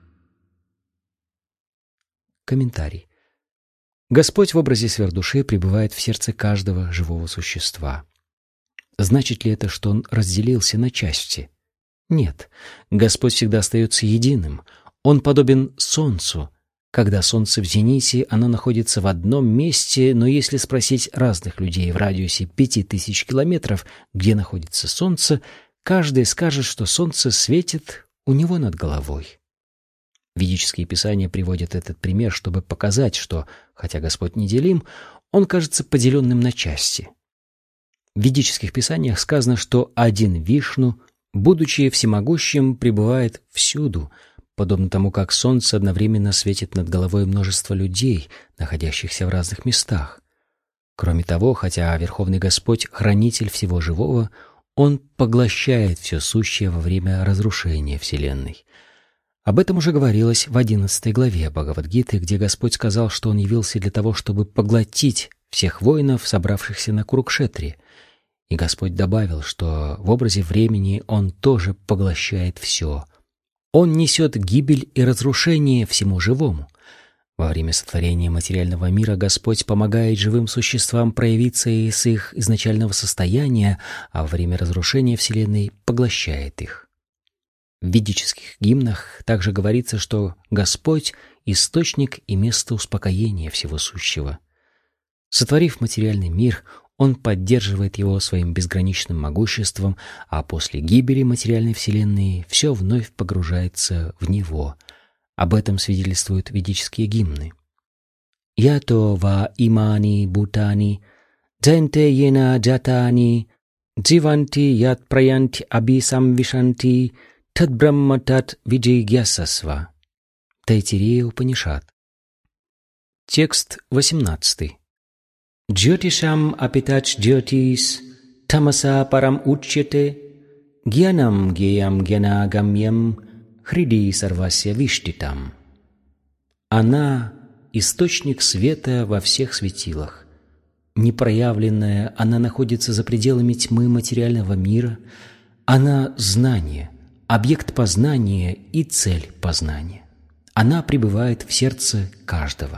Комментарий. Господь в образе сверхдуши пребывает в сердце каждого живого существа. Значит ли это, что Он разделился на части? Нет. Господь всегда остается единым. Он подобен Солнцу. Когда Солнце в зените, оно находится в одном месте, но если спросить разных людей в радиусе 5000 километров, где находится Солнце, каждый скажет, что Солнце светит у него над головой. Ведические писания приводят этот пример, чтобы показать, что, хотя Господь неделим, Он кажется поделенным на части. В ведических писаниях сказано, что один Вишну, будучи всемогущим, пребывает всюду, подобно тому, как солнце одновременно светит над головой множества людей, находящихся в разных местах. Кроме того, хотя Верховный Господь — хранитель всего живого, Он поглощает все сущее во время разрушения Вселенной. Об этом уже говорилось в 11 главе Бхагавад-гиты, где Господь сказал, что Он явился для того, чтобы поглотить всех воинов, собравшихся на Курукшетре. И Господь добавил, что в образе времени Он тоже поглощает все. Он несет гибель и разрушение всему живому. Во время сотворения материального мира Господь помогает живым существам проявиться из их изначального состояния, а во время разрушения Вселенной поглощает их. В ведических гимнах также говорится, что Господь — источник и место успокоения всего сущего. Сотворив материальный мир, Он поддерживает его своим безграничным могуществом, а после гибели материальной вселенной все вновь погружается в него. Об этом свидетельствуют ведические гимны. «Ято ва имани бутани, дженте ена джатани, дживанти ят праянти абисам вишанти, тат брахма тат виджигьясасва». Тайтирея Упанишад. Текст 18. Джьотишам апитач джьотис, тамаса парам учьете, гьянам геям гьянагамьям, хриди сарвасья виштитам. Она — источник света во всех светилах. Непроявленная, она находится за пределами тьмы материального мира. Она — знание, объект познания и цель познания. Она пребывает в сердце каждого.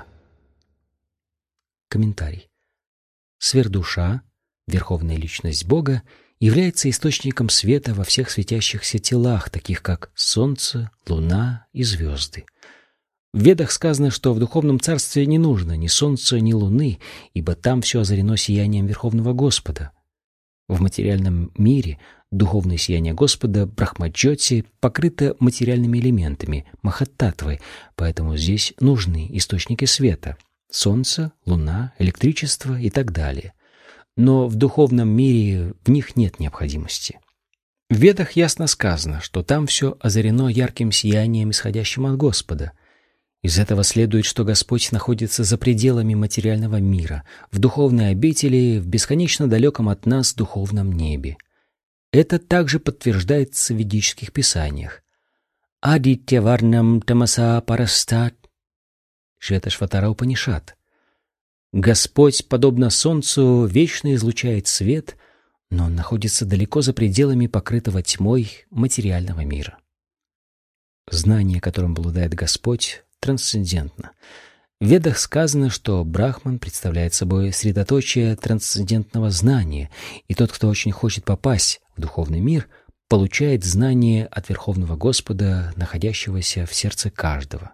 Комментарий. Сверхдуша, верховная личность Бога, является источником света во всех светящихся телах, таких как Солнце, Луна и звезды. В Ведах сказано, что в духовном царстве не нужно ни Солнца, ни Луны, ибо там все озарено сиянием Верховного Господа. В материальном мире духовное сияние Господа, Брахма-джьоти, покрыто материальными элементами, Махаттатвой, поэтому здесь нужны источники света — солнце, луна, электричество и так далее. Но в духовном мире в них нет необходимости. В Ведах ясно сказано, что там все озарено ярким сиянием, исходящим от Господа. Из этого следует, что Господь находится за пределами материального мира, в духовной обители, в бесконечно далеком от нас духовном небе. Это также подтверждается в ведических писаниях. «Адитья варнам тамаса парастат» Шветашватара Упанишад. Господь, подобно солнцу, вечно излучает свет, но он находится далеко за пределами покрытого тьмой материального мира. Знание, которым обладает Господь, трансцендентно. В Ведах сказано, что Брахман представляет собой средоточие трансцендентного знания, и тот, кто очень хочет попасть в духовный мир, получает знание от Верховного Господа, находящегося в сердце каждого.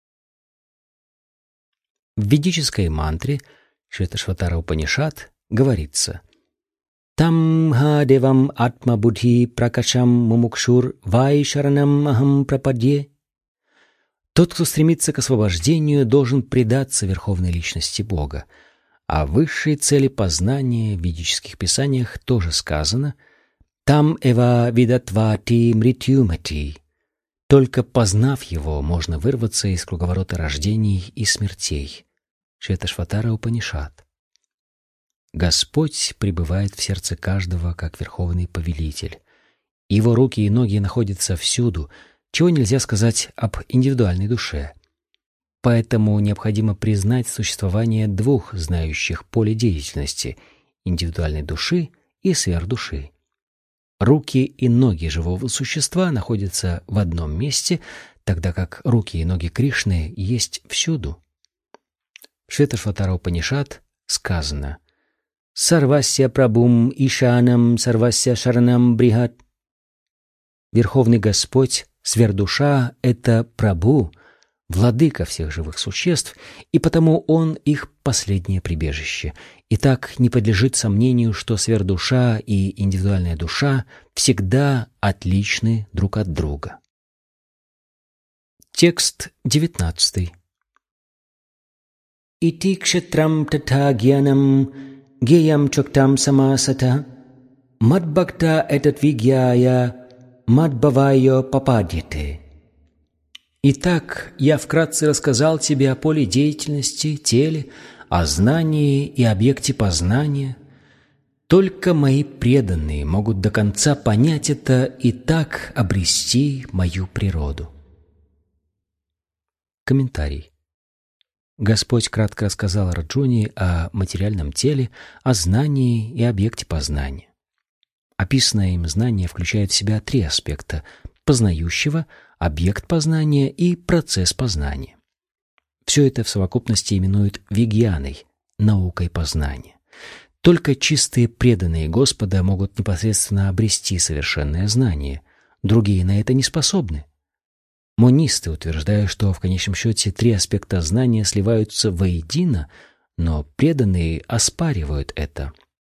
В ведической мантре Шветашватара Упанишад говорится: «Там ха девам атма будхи пракашам мумукшур вай шаранам ахам прападье». Тот, кто стремится к освобождению, должен предаться Верховной Личности Бога. О высшей цели познания в ведических писаниях тоже сказано: «Там эва видатвати мритюмати». Только познав его, можно вырваться из круговорота рождений и смертей. Шветашватара Упанишад. Господь пребывает в сердце каждого как Верховный Повелитель. Его руки и ноги находятся всюду, чего нельзя сказать об индивидуальной душе. Поэтому необходимо признать существование двух знающих поле деятельности — индивидуальной души и сверхдуши. Руки и ноги живого существа находятся в одном месте, тогда как руки и ноги Кришны есть всюду. В Шветашватара Упанишад сказано: «Сарвасья прабхум ишанам сарвасья шаранам брихат». Верховный Господь, сверхдуша — это Прабху, владыка всех живых существ, и потому он их последнее прибежище. Итак, не подлежит сомнению, что сверхдуша и индивидуальная душа всегда отличны друг от друга. Текст 19. «Ити кшетрам тата гьянам геям чоктам самасата мадбхакта этот вигьяя мадбхавайо пападьяте». Итак, я вкратце рассказал тебе о поле деятельности, теле, о знании и объекте познания. Только мои преданные могут до конца понять это и так обрести мою природу. Комментарий. Господь кратко рассказал Арджуне о материальном теле, о знании и объекте познания. Описанное им знание включает в себя три аспекта — познающего, объект познания и процесс познания. Все это в совокупности именуют вигьяной, наукой познания. Только чистые преданные Господа могут непосредственно обрести совершенное знание, другие на это не способны. Монисты утверждают, что в конечном счете три аспекта знания сливаются воедино, но преданные оспаривают это.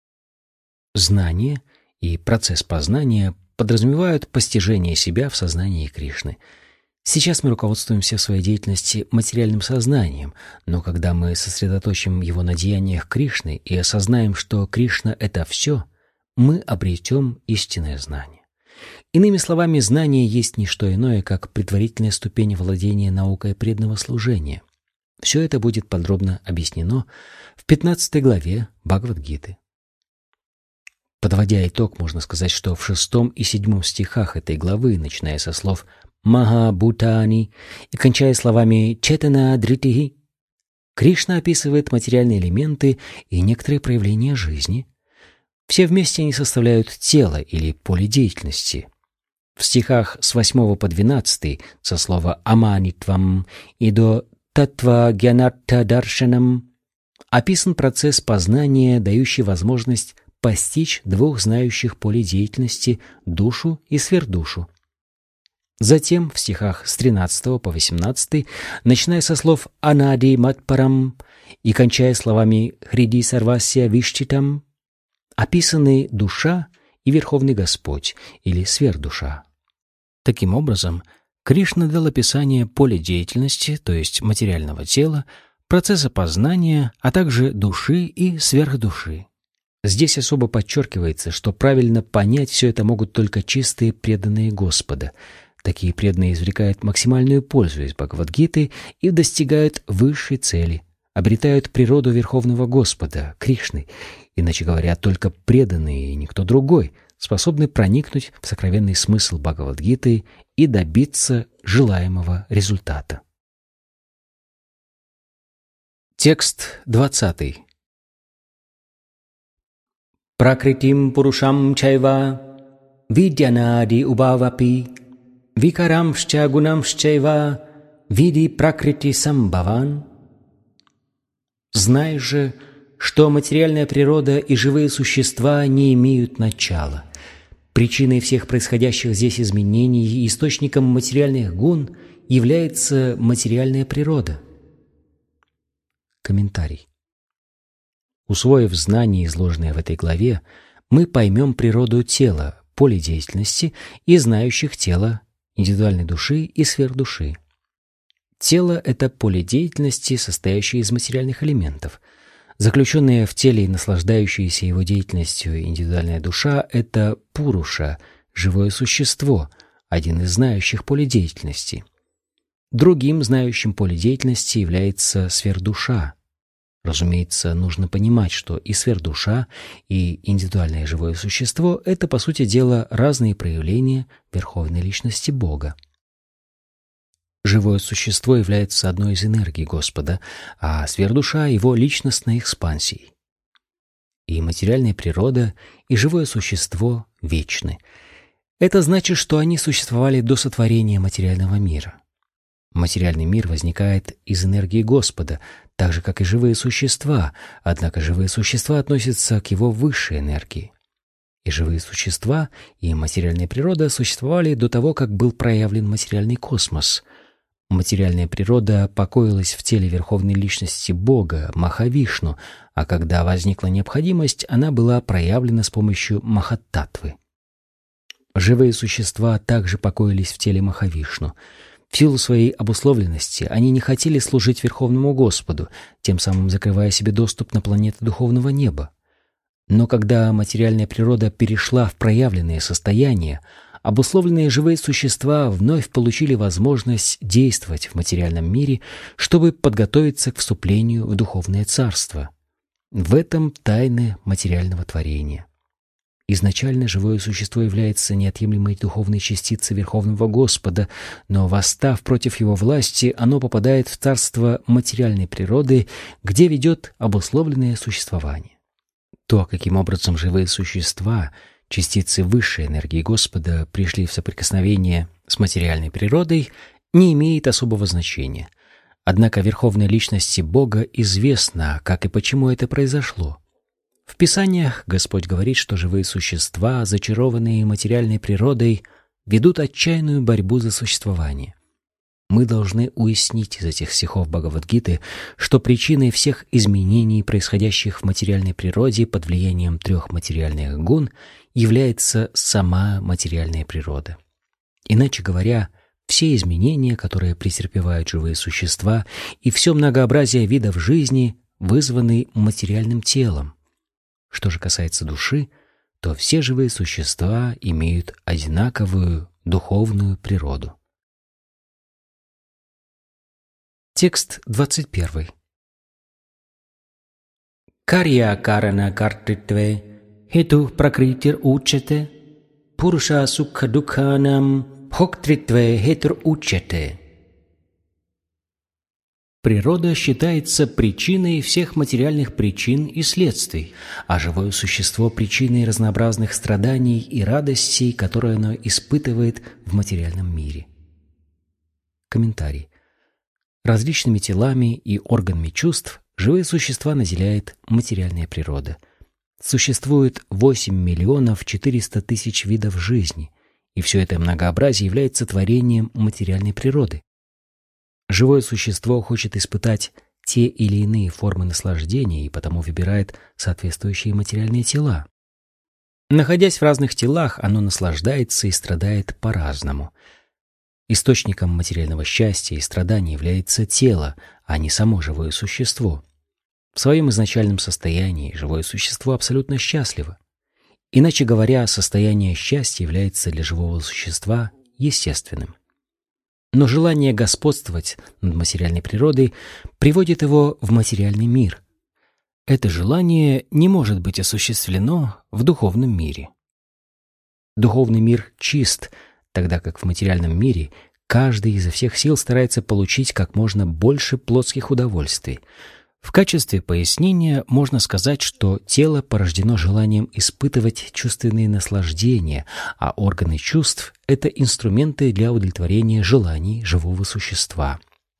Знание и процесс познания подразумевают постижение себя в сознании Кришны. Сейчас мы руководствуемся в своей деятельности материальным сознанием, но когда мы сосредоточим его на деяниях Кришны и осознаем, что Кришна — это все, мы обретем истинное знание. Иными словами, знание есть не что иное, как предварительная ступень владения наукой преданного служения. Все это будет подробно объяснено в 15 главе Бхагавад-гиты. Подводя итог, можно сказать, что в 6 и 7 стихах этой главы, начиная со слов «Маха-бутани» и кончая словами «Четана-дритихи», Кришна описывает материальные элементы и некоторые проявления жизни. Все вместе они составляют тело или поле деятельности. В стихах с 8 по 12 со слова «аманитвам» и до «татва-гьянатта-даршанам» описан процесс познания, дающий возможность постичь двух знающих полей деятельности — душу и сверхдушу. Затем в стихах с 13 по 18, начиная со слов «анади матпарам» и кончая словами «хриди сарвасья вишчитам», описаны душа и Верховный Господь или сверхдуша. Таким образом, Кришна дал описание поля деятельности, то есть материального тела, процесса познания, а также души и сверхдуши. Здесь особо подчеркивается, что правильно понять все это могут только чистые преданные Господа. Такие преданные извлекают максимальную пользу из Бхагавад-гиты и достигают высшей цели, обретают природу Верховного Господа, Кришны. Иначе говоря, только преданные и никто другой способны проникнуть в сокровенный смысл Бхагавад-гиты и добиться желаемого результата. Текст 20. Пракритим пурушам чайва видьянади убавапи викарамшча гунамшчайва види пракрити самбаван. Знай же, что материальная природа и живые существа не имеют начала. Причиной всех происходящих здесь изменений и источником материальных гун является материальная природа. Комментарий. Усвоив знания, изложенные в этой главе, мы поймем природу тела, поле деятельности и знающих тело, индивидуальной души и сверхдуши. Тело — это поле деятельности, состоящее из материальных элементов. Заключенная в теле и наслаждающаяся его деятельностью индивидуальная душа — это пуруша, живое существо, один из знающих поле деятельности. Другим знающим поле деятельности является сверхдуша. Разумеется, нужно понимать, что и сверхдуша, и индивидуальное живое существо — это, по сути дела, разные проявления Верховной Личности Бога. Живое существо является одной из энергий Господа, а сверхдуша — его личностной экспансией. И материальная природа, и живое существо вечны. Это значит, что они существовали до сотворения материального мира. Материальный мир возникает из энергии Господа, так же, как и живые существа, однако живые существа относятся к его высшей энергии. И живые существа, и материальная природа существовали до того, как был проявлен материальный космос. Материальная природа покоилась в теле Верховной Личности Бога, Махавишну, а когда возникла необходимость, она была проявлена с помощью Махаттатвы. Живые существа также покоились в теле Махавишну. В силу своей обусловленности они не хотели служить Верховному Господу, тем самым закрывая себе доступ на планеты духовного неба. Но когда материальная природа перешла в проявленное состояние, обусловленные живые существа вновь получили возможность действовать в материальном мире, чтобы подготовиться к вступлению в духовное царство. В этом тайна материального творения. Изначально живое существо является неотъемлемой духовной частицей Верховного Господа, но, восстав против его власти, оно попадает в царство материальной природы, где ведет обусловленное существование. То, каким образом живые существа, частицы высшей энергии Господа, пришли в соприкосновение с материальной природой, не имеет особого значения. Однако Верховной Личности Бога известно, как и почему это произошло. В Писаниях Господь говорит, что живые существа, зачарованные материальной природой, ведут отчаянную борьбу за существование. Мы должны уяснить из этих стихов Бхагавад-гиты, что причиной всех изменений, происходящих в материальной природе под влиянием трех материальных гун, является сама материальная природа. Иначе говоря, все изменения, которые претерпевают живые существа, и все многообразие видов жизни вызваны материальным телом. Что же касается души, то все живые существа имеют одинаковую духовную природу. Текст 21. Карья карана картитве хету пракритир учете пуруша сукха дукханам бхоктритве хетур учете. Природа считается причиной всех материальных причин и следствий, а живое существо – причиной разнообразных страданий и радостей, которые оно испытывает в материальном мире. Комментарий. Различными телами и органами чувств живые существа наделяет материальная природа. Существует 8 миллионов 400 тысяч видов жизни, и все это многообразие является творением материальной природы. Живое существо хочет испытать те или иные формы наслаждения и потому выбирает соответствующие материальные тела. Находясь в разных телах, оно наслаждается и страдает по-разному. Источником материального счастья и страданий является тело, а не само живое существо. В своем изначальном состоянии живое существо абсолютно счастливо. Иначе говоря, состояние счастья является для живого существа естественным. Но желание господствовать над материальной природой приводит его в материальный мир. Это желание не может быть осуществлено в духовном мире. Духовный мир чист, тогда как в материальном мире каждый изо всех сил старается получить как можно больше плотских удовольствий. В качестве пояснения можно сказать, что тело порождено желанием испытывать чувственные наслаждения, а органы чувств — это инструменты для удовлетворения желаний живого существа.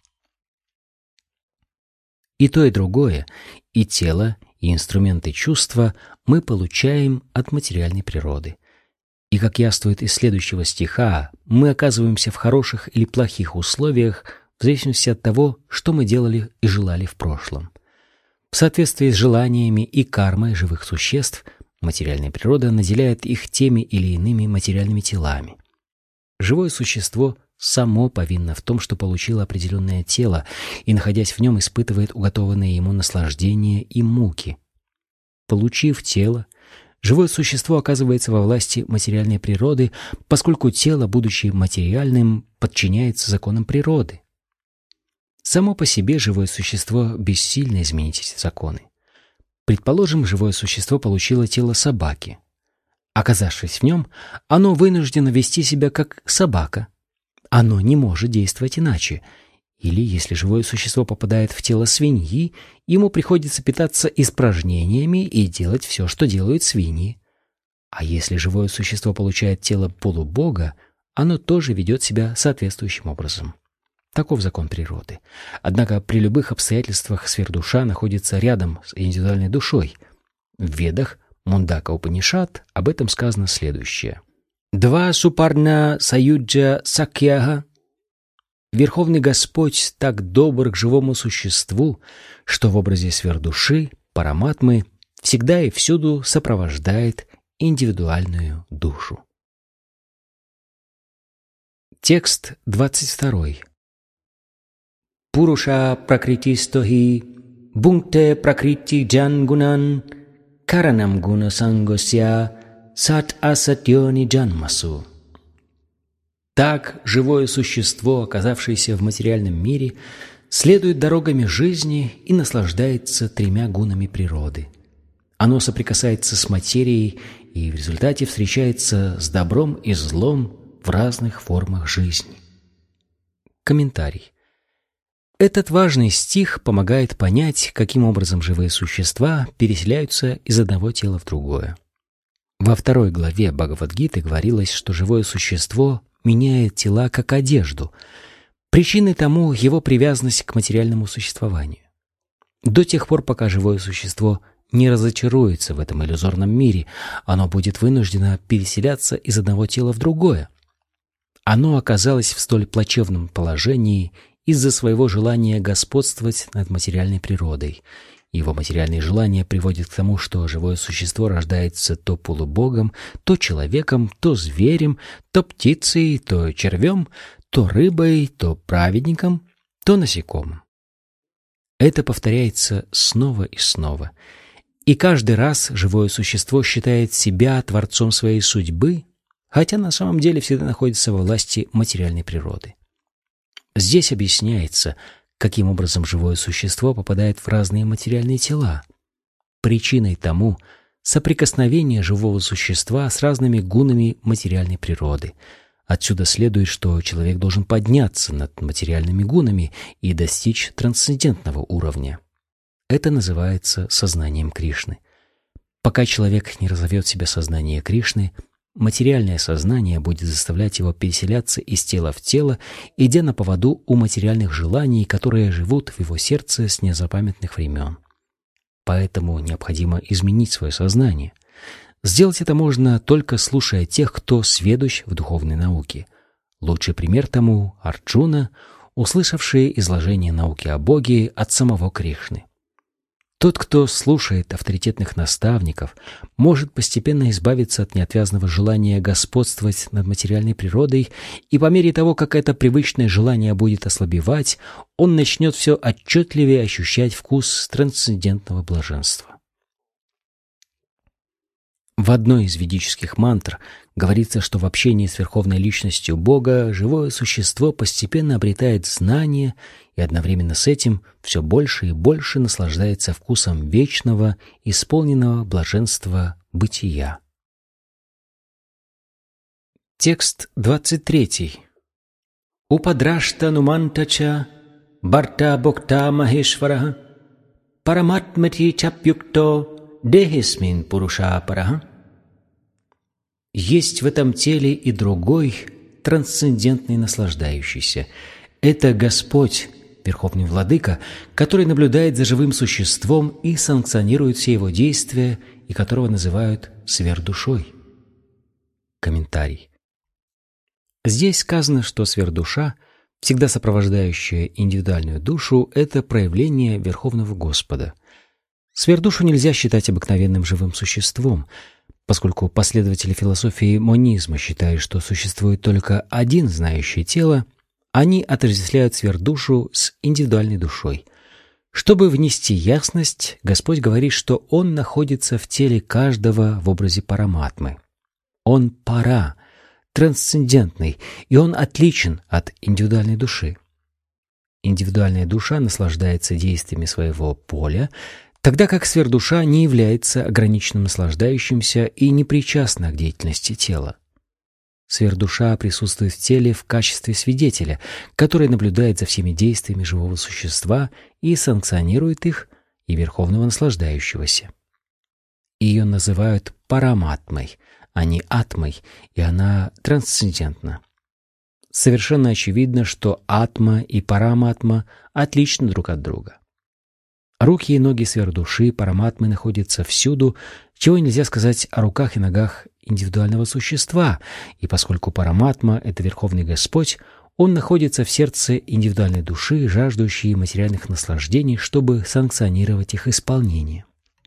И то, и другое, и тело, и инструменты чувства мы получаем от материальной природы. И, как яствует из следующего стиха, мы оказываемся в хороших или плохих условиях в зависимости от того, что мы делали и желали в прошлом. В соответствии с желаниями и кармой живых существ, материальная природа наделяет их теми или иными материальными телами. Живое существо само повинно в том, что получило определенное тело и, находясь в нем, испытывает уготованные ему наслаждения и муки. Получив тело, живое существо оказывается во власти материальной природы, поскольку тело, будучи материальным, подчиняется законам природы. Само по себе живое существо бессильно изменить эти законы. Предположим, живое существо получило тело собаки. Оказавшись в нем, оно вынуждено вести себя как собака. Оно не может действовать иначе. Или, если живое существо попадает в тело свиньи, ему приходится питаться испражнениями и делать все, что делают свиньи. А если живое существо получает тело полубога, оно тоже ведет себя соответствующим образом. Таков закон природы. Однако при любых обстоятельствах сверхдуша находится рядом с индивидуальной душой. В Ведах Мундака Упанишад об этом сказано следующее. «Два супарна саюджа сакьяха». Верховный Господь так добр к живому существу, что в образе сверхдуши, параматмы, всегда и всюду сопровождает индивидуальную душу. Текст 22. Пуруша пракритистохи бункте пракрити джангунан каранам гуна сангосья сат асатьони джанмасу. Так живое существо, оказавшееся в материальном мире, следует дорогами жизни и наслаждается тремя гунами природы. Оно соприкасается с материей и в результате встречается с добром и злом в разных формах жизни. Комментарий. Этот важный стих помогает понять, каким образом живые существа переселяются из одного тела в другое. Во 2 главе Бхагавад-гиты говорилось, что живое существо меняет тела как одежду. Причиной тому его привязанность к материальному существованию. До тех пор, пока живое существо не разочаруется в этом иллюзорном мире, оно будет вынуждено переселяться из одного тела в другое. оно оказалось в столь плачевном положении из-за своего желания господствовать над материальной природой. Его материальные желания приводят к тому, что живое существо рождается то полубогом, то человеком, то зверем, то птицей, то червем, то рыбой, то праведником, то насекомым. Это повторяется снова и снова. И каждый раз живое существо считает себя творцом своей судьбы, хотя на самом деле всегда находится во власти материальной природы. Здесь объясняется, каким образом живое существо попадает в разные материальные тела. Причиной тому соприкосновение живого существа с разными гунами материальной природы. Отсюда следует, что человек должен подняться над материальными гунами и достичь трансцендентного уровня. Это называется сознанием Кришны. Пока человек не разовьет в себе сознание Кришны, материальное сознание будет заставлять его переселяться из тела в тело, идя на поводу у материальных желаний, которые живут в его сердце с незапамятных времен. Поэтому необходимо изменить свое сознание. Сделать это можно только слушая тех, кто сведущ в духовной науке. Лучший пример тому — Арджуна, услышавший изложение науки о Боге от самого Кришны. Тот, кто слушает авторитетных наставников, может постепенно избавиться от неотвязного желания господствовать над материальной природой, и по мере того, как это привычное желание будет ослабевать, он начнет все отчетливее ощущать вкус трансцендентного блаженства. В одной из ведических мантр говорится, что в общении с Верховной Личностью Бога живое существо постепенно обретает знание и одновременно с этим все больше и больше наслаждается вкусом вечного, исполненного блаженства бытия. Текст 23. Упадрашта нумантача барта бокта махешвараха параматмати чапюкто дехисмин пурушапараха. Есть в этом теле и другой, трансцендентный наслаждающийся. Это Господь, Верховный Владыка, который наблюдает за живым существом и санкционирует все его действия, и которого называют сверхдушой. Комментарий. Здесь сказано, что сверхдуша, всегда сопровождающая индивидуальную душу, это проявление Верховного Господа. Сверхдушу нельзя считать обыкновенным живым существом, поскольку последователи философии монизма считают, что существует только один знающий тело, они отождествляют сверхдушу с индивидуальной душой. Чтобы внести ясность, Господь говорит, что Он находится в теле каждого в образе параматмы. Он пара, трансцендентный, и Он отличен от индивидуальной души. Индивидуальная душа наслаждается действиями своего поля, тогда как сверхдуша не является ограниченным наслаждающимся и не причастна к деятельности тела. Сверхдуша присутствует в теле в качестве свидетеля, который наблюдает за всеми действиями живого существа и санкционирует их, и верховного наслаждающегося. Ее называют параматмой, а не атмой, и она трансцендентна. Совершенно очевидно, что атма и параматма отличны друг от друга. Руки и ноги сверхдуши параматмы находятся всюду, чего нельзя сказать о руках и ногах индивидуального существа, и поскольку параматма — это Верховный Господь, Он находится в сердце индивидуальной души, жаждущей материальных наслаждений, чтобы санкционировать их исполнение.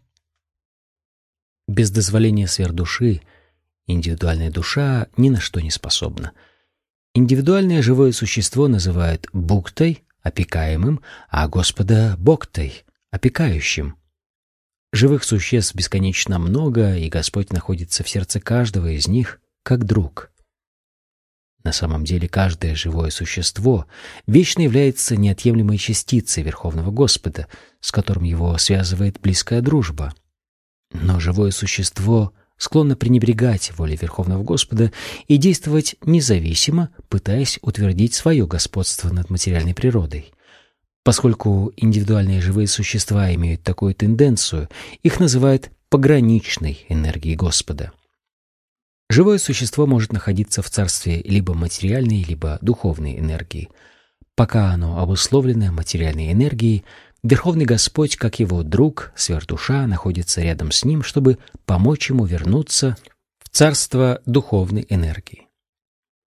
Без дозволения сверхдуши индивидуальная душа ни на что не способна. Индивидуальное живое существо называют буктой, опекаемым, а Господа — боктой, опекающим. Живых существ бесконечно много, и Господь находится в сердце каждого из них, как друг. На самом деле каждое живое существо вечно является неотъемлемой частицей Верховного Господа, с которым его связывает близкая дружба. Но живое существо склонно пренебрегать волей Верховного Господа и действовать независимо, пытаясь утвердить свое господство над материальной природой. Поскольку индивидуальные живые существа имеют такую тенденцию, их называют пограничной энергией Господа. Живое существо может находиться в царстве либо материальной, либо духовной энергии. Пока оно обусловлено материальной энергией, Верховный Господь, как его друг, сверхдуша, находится рядом с ним, чтобы помочь ему вернуться в царство духовной энергии.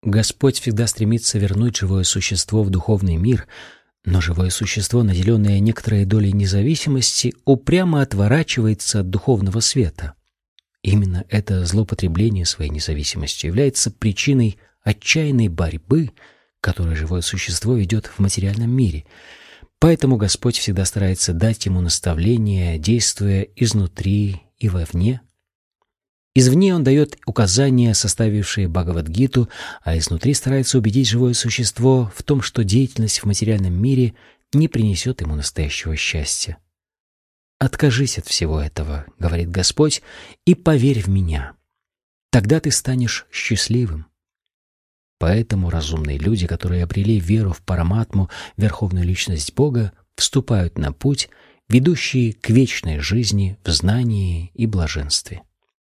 Господь всегда стремится вернуть живое существо в духовный мир, но живое существо, наделенное некоторой долей независимости, упрямо отворачивается от духовного света. Именно это злоупотребление своей независимостью является причиной отчаянной борьбы, которую живое существо ведет в материальном мире. Поэтому Господь всегда старается дать ему наставления, действуя изнутри и вовне. Извне Он дает указания, составившие Бхагавад-гиту, а изнутри старается убедить живое существо в том, что деятельность в материальном мире не принесет ему настоящего счастья. «Откажись от всего этого, — говорит Господь, — и поверь в Меня. Тогда ты станешь счастливым». Поэтому разумные люди, которые обрели веру в Параматму, Верховную Личность Бога, вступают на путь, ведущий к вечной жизни в знании и блаженстве.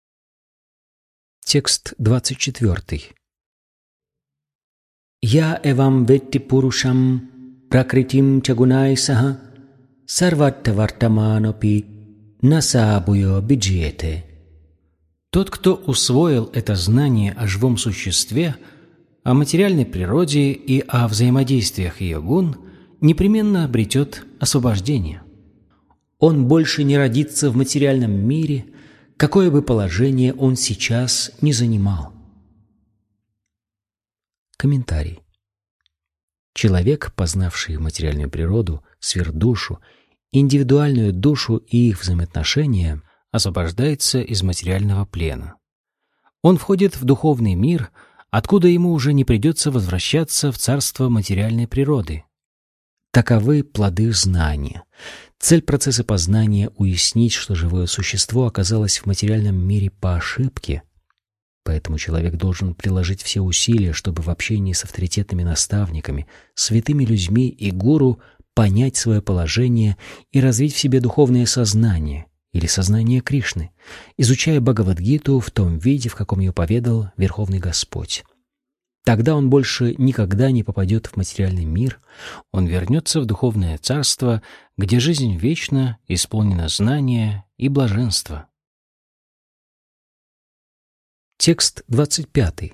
Текст 24. «Я эвам ветти пурушам пракритим чагунай саха сарватта вартаманопи насабуё биджиете». Тот, кто усвоил это знание о живом существе, о материальной природе и о взаимодействиях ее гун, непременно обретет освобождение. Он больше не родится в материальном мире, какое бы положение он сейчас ни занимал. Комментарий. Человек, познавший материальную природу, сверхдушу, индивидуальную душу и их взаимоотношения, освобождается из материального плена. Он входит в духовный мир, откуда ему уже не придется возвращаться в царство материальной природы. Таковы плоды знания. Цель процесса познания — уяснить, что живое существо оказалось в материальном мире по ошибке. Поэтому человек должен приложить все усилия, чтобы в общении с авторитетными наставниками, святыми людьми и гуру понять свое положение и развить в себе духовное сознание или сознание Кришны, изучая Бхагавад-гиту в том виде, в каком ее поведал Верховный Господь. Тогда он больше никогда не попадет в материальный мир, он вернется в духовное царство, где жизнь вечна, исполнена знания и блаженства. Текст 25.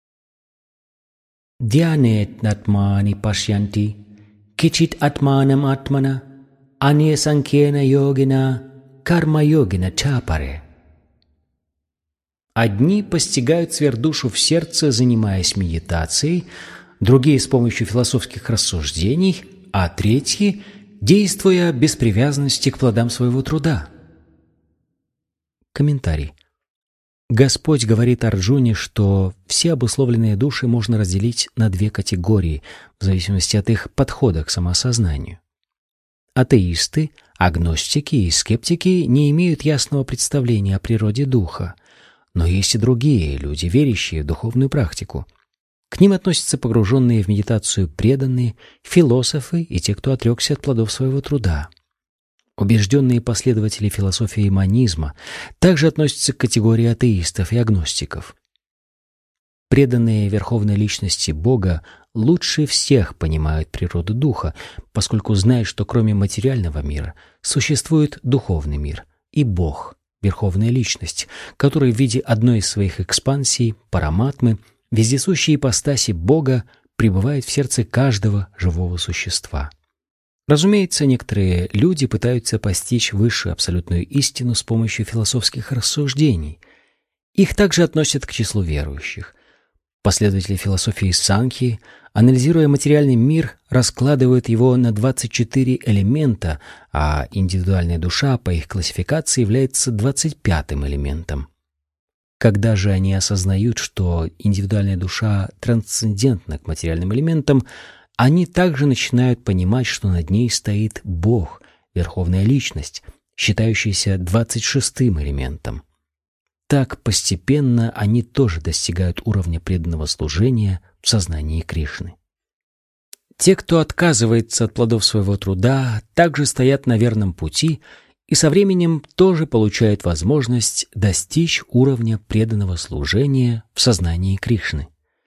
«Дьянет натмани пашьянти, кичит атманам атмана, анья санкьена йогина, карма йогина чапаре». Одни постигают сверхдушу в сердце, занимаясь медитацией, другие — с помощью философских рассуждений, а третьи — действуя без привязанности к плодам своего труда. Комментарий. Господь говорит Арджуне, что все обусловленные души можно разделить на две категории в зависимости от их подхода к самосознанию. Атеисты, агностики и скептики не имеют ясного представления о природе духа, но есть и другие люди, верящие в духовную практику. К ним относятся погруженные в медитацию преданные, философы и те, кто отрекся от плодов своего труда. Убежденные последователи философии монизма также относятся к категории атеистов и агностиков. Преданные Верховной Личности Бога лучше всех понимают природу духа, поскольку знают, что кроме материального мира существует духовный мир и Бог, Верховная Личность, который в виде одной из своих экспансий, Параматмы, вездесущей ипостаси Бога, пребывает в сердце каждого живого существа. Разумеется, некоторые люди пытаются постичь высшую абсолютную истину с помощью философских рассуждений. Их также относят к числу верующих. Последователи философии Санхи, анализируя материальный мир, раскладывают его на 24 элемента, а индивидуальная душа по их классификации является 25-м элементом. Когда же они осознают, что индивидуальная душа трансцендентна к материальным элементам, они также начинают понимать, что над ней стоит Бог, Верховная Личность, считающаяся 26-м элементом. Так постепенно они тоже достигают уровня преданного служения в сознании Кришны. Те, кто отказывается от плодов своего труда, также стоят на верном пути и со временем тоже получают возможность достичь уровня преданного служения в сознании Кришны.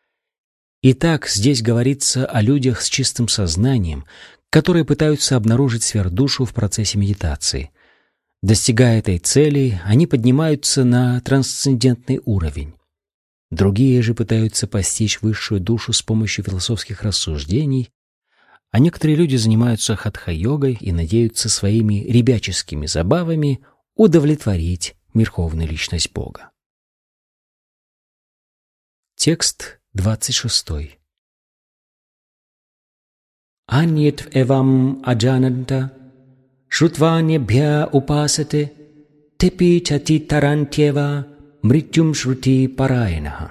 Итак, здесь говорится о людях с чистым сознанием, которые пытаются обнаружить сверхдушу в процессе медитации. Достигая этой цели, они поднимаются на трансцендентный уровень. Другие же пытаются постичь высшую душу с помощью философских рассуждений, а некоторые люди занимаются хатха-йогой и надеются своими ребяческими забавами удовлетворить верховную личность Бога. Текст 26. Аньет эвам аджананта шрутванебхя упасате тепи чати тарантьева мритюм шрути параинаха.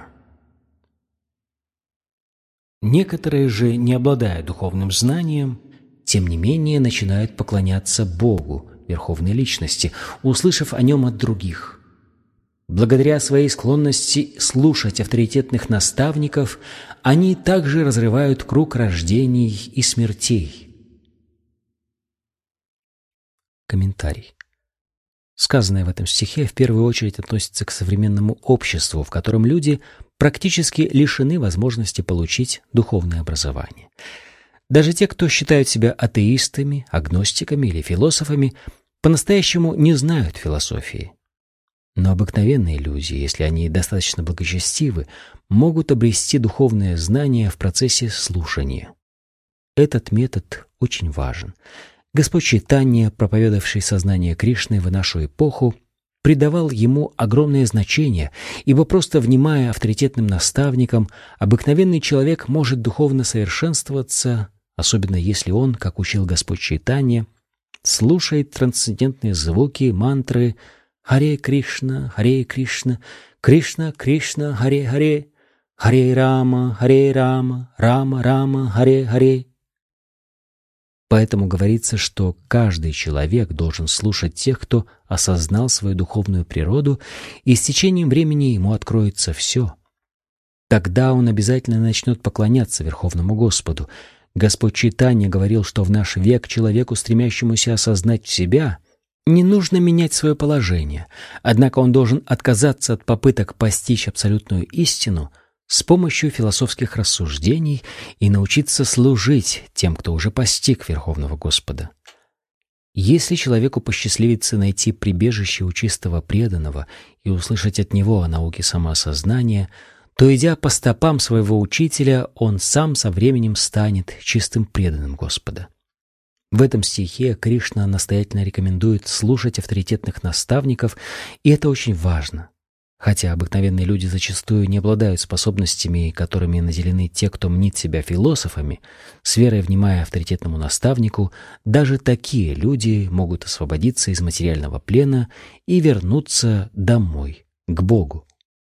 Некоторые же, не обладая духовным знанием, тем не менее начинают поклоняться Богу, Верховной Личности, услышав о Нем от других. Благодаря своей склонности слушать авторитетных наставников, они также разрывают круг рождений и смертей. Комментарий. Сказанное в этом стихе в первую очередь относится к современному обществу, в котором люди практически лишены возможности получить духовное образование. Даже те, кто считают себя атеистами, агностиками или философами, по-настоящему не знают философии. Но обыкновенные люди, если они достаточно благочестивы, могут обрести духовное знание в процессе слушания. Этот метод очень важен. Господь Чайтанья, проповедовавший сознание Кришны в нашу эпоху, придавал ему огромное значение, ибо просто внимая авторитетным наставникам, обыкновенный человек может духовно совершенствоваться, особенно если он, как учил Господь Чайтанья, слушает трансцендентные звуки, мантры «Харе Кришна, Кришна Кришна, Харе Харе, Харе Рама, Рама Рама, Харе Харе». Поэтому говорится, что каждый человек должен слушать тех, кто осознал свою духовную природу, и с течением времени ему откроется все. Тогда он обязательно начнет поклоняться Верховному Господу. Господь Чайтанья говорил, что в наш век человеку, стремящемуся осознать себя, не нужно менять свое положение, однако он должен отказаться от попыток постичь абсолютную истину с помощью философских рассуждений и научиться служить тем, кто уже постиг Верховного Господа. Если человеку посчастливится найти прибежище у чистого преданного и услышать от него о науке самоосознания, то, идя по стопам своего учителя, он сам со временем станет чистым преданным Господа. В этом стихе Кришна настоятельно рекомендует слушать авторитетных наставников, и это очень важно. Хотя обыкновенные люди зачастую не обладают способностями, которыми наделены те, кто мнит себя философами, с верой внимая авторитетному наставнику, даже такие люди могут освободиться из материального плена и вернуться домой, к Богу.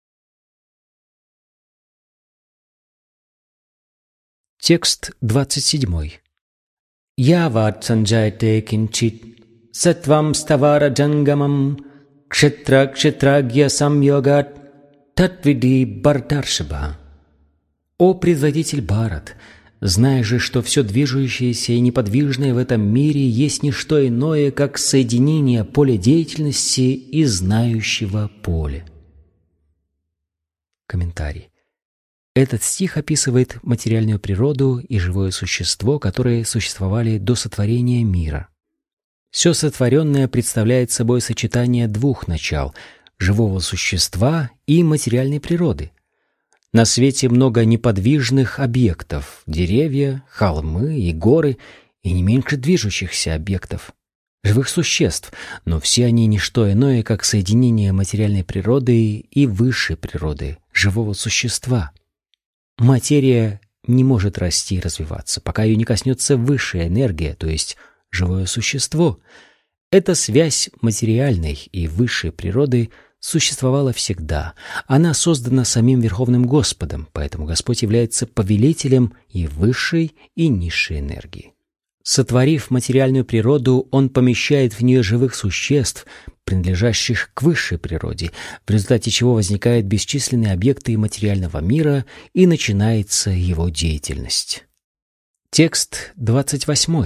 Текст 27. Яват санджайте кинчит сатвам ставара джангамам кшетра-кшетрагья самьогат татвиди бхаратаршабха. О предводитель Бхарат, знай же, что все движущееся и неподвижное в этом мире есть не что иное, как соединение поля деятельности и знающего поля. Комментарий. Этот стих описывает материальную природу и живое существо, которые существовали до сотворения мира. Все сотворенное представляет собой сочетание двух начал – живого существа и материальной природы. На свете много неподвижных объектов – деревья, холмы и горы, и не меньше движущихся объектов – живых существ, но все они не что иное, как соединение материальной природы и высшей природы – живого существа. Материя не может расти и развиваться, пока ее не коснется высшая энергия, то есть живое существо. Эта связь материальной и высшей природы существовала всегда. Она создана самим Верховным Господом, поэтому Господь является повелителем и высшей, и низшей энергии. Сотворив материальную природу, Он помещает в нее живых существ, принадлежащих к высшей природе, в результате чего возникают бесчисленные объекты материального мира и начинается его деятельность. Текст 28.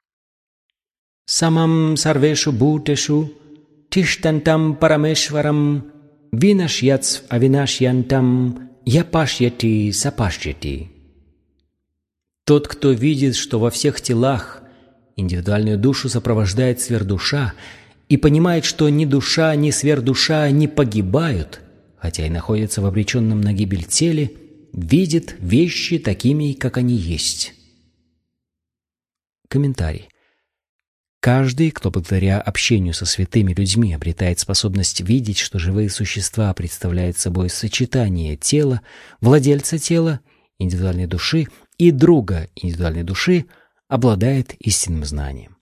Самам сарвешу бхутешу тиштантам парамешварам винашьяц авинашьянтам япашьяти сапашьяти. Тот, кто видит, что во всех телах индивидуальную душу сопровождает сверхдуша, и понимает, что ни душа, ни сверхдуша не погибают, хотя и находится в обреченном на гибель теле, видит вещи такими, как они есть. Комментарий. Каждый, кто благодаря общению со святыми людьми обретает способность видеть, что живые существа представляют собой сочетание тела, владельца тела, индивидуальной души и друга индивидуальной души, обладает истинным знанием.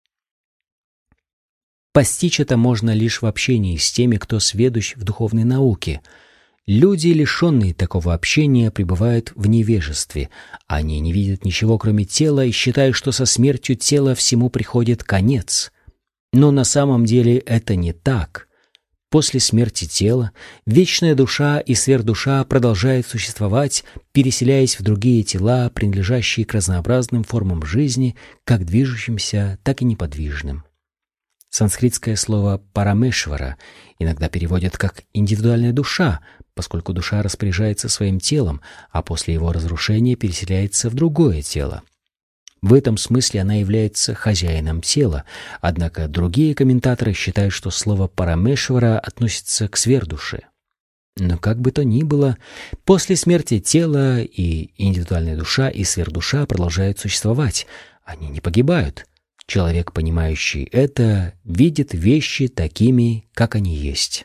Постичь это можно лишь в общении с теми, кто сведущ в духовной науке. Люди, лишенные такого общения, пребывают в невежестве. Они не видят ничего, кроме тела, и считают, что со смертью тела всему приходит конец. Но на самом деле это не так. После смерти тела вечная душа и сверхдуша продолжают существовать, переселяясь в другие тела, принадлежащие к разнообразным формам жизни, как движущимся, так и неподвижным. Санскритское слово «парамешвара» иногда переводят как «индивидуальная душа», поскольку душа распоряжается своим телом, а после его разрушения переселяется в другое тело. В этом смысле она является хозяином тела, однако другие комментаторы считают, что слово «парамешвара» относится к сверхдуше. Но как бы то ни было, после смерти тела и индивидуальная душа, и сверхдуша продолжают существовать, они не погибают. Человек, понимающий это, видит вещи такими, как они есть.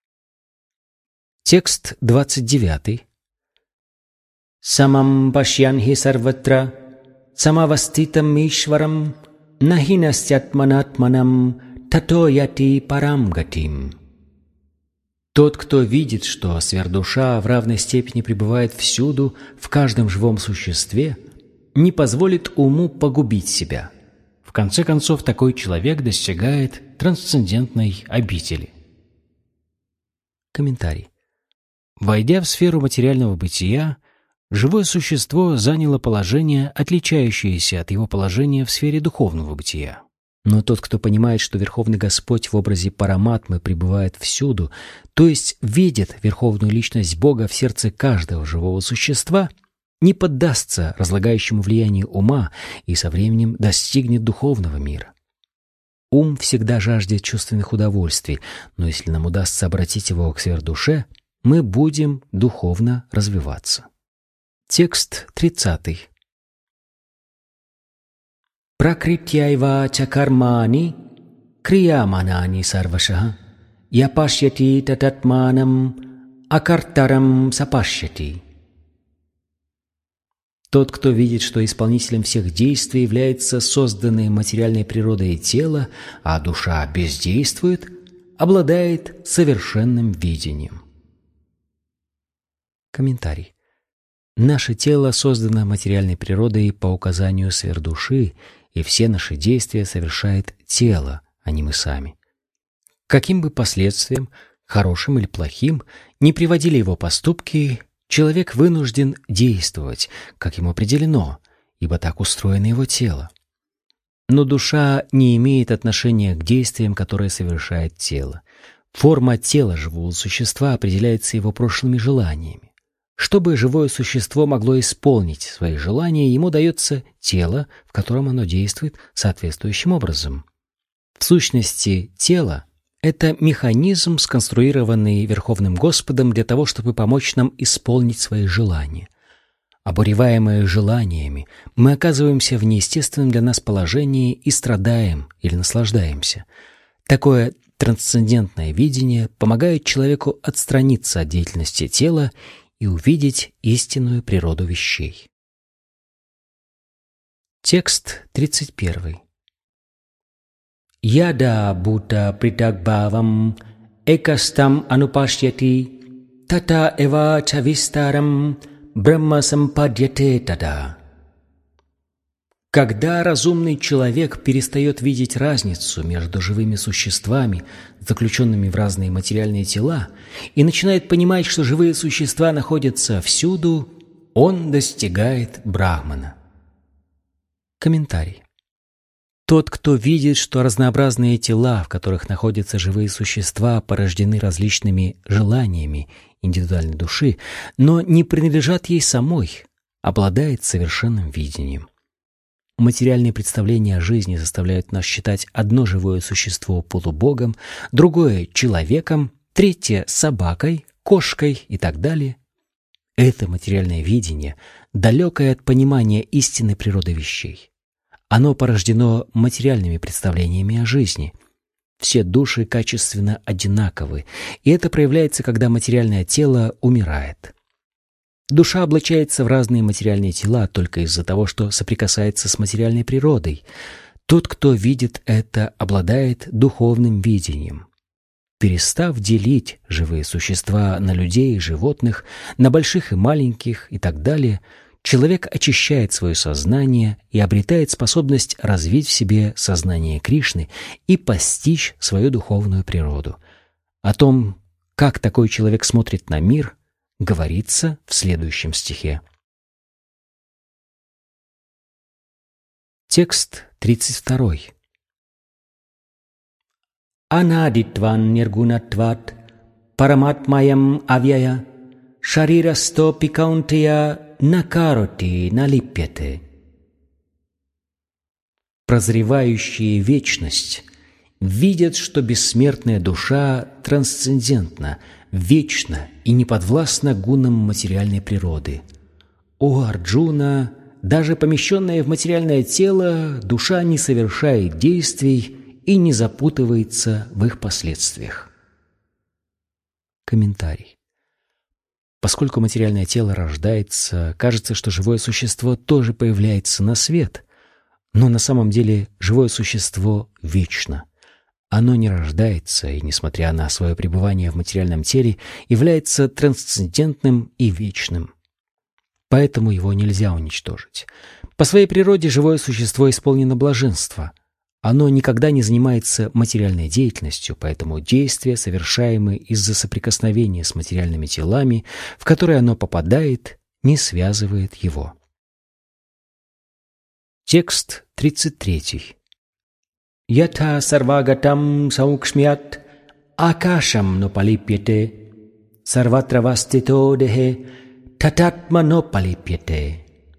Текст 29. «Самам пашьянхи сарватра, самаваститам ишварам, нахинастятманатманам, тато яти парам гатим». Тот, кто видит, что сверхдуша в равной степени пребывает всюду, в каждом живом существе, не позволит уму погубить себя. В конце концов, такой человек достигает трансцендентной обители. Комментарий. Войдя в сферу материального бытия, живое существо заняло положение, отличающееся от его положения в сфере духовного бытия. Но тот, кто понимает, что Верховный Господь в образе Параматмы пребывает всюду, то есть видит Верховную Личность Бога в сердце каждого живого существа, не поддастся разлагающему влиянию ума и со временем достигнет духовного мира. Ум всегда жаждет чувственных удовольствий, но если нам удастся обратить его к сверхдуше, мы будем духовно развиваться. Текст 30. Пракритьяйва чакармани крияманани сарвашаха япашьяти тататманам акартарам сапашьяти. Тот, кто видит, что исполнителем всех действий является созданное материальной природой тело, а душа бездействует, обладает совершенным видением. Комментарий. Наше тело создано материальной природой по указанию сверхдуши, и все наши действия совершает тело, а не мы сами. Каким бы последствиям, хорошим или плохим, не приводили его поступки, человек вынужден действовать, как ему определено, ибо так устроено его тело. Но душа не имеет отношения к действиям, которые совершает тело. Форма тела живого существа определяется его прошлыми желаниями. Чтобы живое существо могло исполнить свои желания, ему дается тело, в котором оно действует соответствующим образом. В сущности, тело — это механизм, сконструированный Верховным Господом для того, чтобы помочь нам исполнить свои желания. Обуреваемые желаниями, мы оказываемся в неестественном для нас положении и страдаем или наслаждаемся. Такое трансцендентное видение помогает человеку отстраниться от деятельности тела и увидеть истинную природу вещей. Текст 31. Яда бута притагбавам экастам анупашьяти тата эва чавистарам брахма сампадьяте тада. Когда разумный человек перестает видеть разницу между живыми существами, заключенными в разные материальные тела, и начинает понимать, что живые существа находятся всюду, он достигает Брахмана. Комментарий. Тот, кто видит, что разнообразные тела, в которых находятся живые существа, порождены различными желаниями индивидуальной души, но не принадлежат ей самой, обладает совершенным видением. Материальные представления о жизни заставляют нас считать одно живое существо полубогом, другое — человеком, третье — собакой, кошкой и так далее. Это материальное видение, далекое от понимания истинной природы вещей. Оно порождено материальными представлениями о жизни. Все души качественно одинаковы, и это проявляется, когда материальное тело умирает. Душа облачается в разные материальные тела только из-за того, что соприкасается с материальной природой. Тот, кто видит это, обладает духовным видением. Перестав делить живые существа на людей и животных, на больших и маленьких и так далее, человек очищает свое сознание и обретает способность развить в себе сознание Кришны и постичь свою духовную природу. О том, как такой человек смотрит на мир, говорится в следующем стихе. Текст 32. Анадитван ниргунатват параматмаям авьяя шарирасто пикаунтия накароти налипьяте. Прозревающие вечность видят, что бессмертная душа трансцендентна, вечна и не подвластна гунам материальной природы. О Арджуна, даже помещенная в материальное тело, душа не совершает действий и не запутывается в их последствиях. Комментарий. Поскольку материальное тело рождается, кажется, что живое существо тоже появляется на свет, но на самом деле живое существо вечно. Оно не рождается и, несмотря на свое пребывание в материальном теле, является трансцендентным и вечным. Поэтому его нельзя уничтожить. По своей природе живое существо исполнено блаженства. Оно никогда не занимается материальной деятельностью, поэтому действия, совершаемые из-за соприкосновения с материальными телами, в которые оно попадает, не связывает его. Текст 33. Ятха сарвагатам саукшмят акашам нопалипьяте сарватравастито дехе тататма нопалипьяте.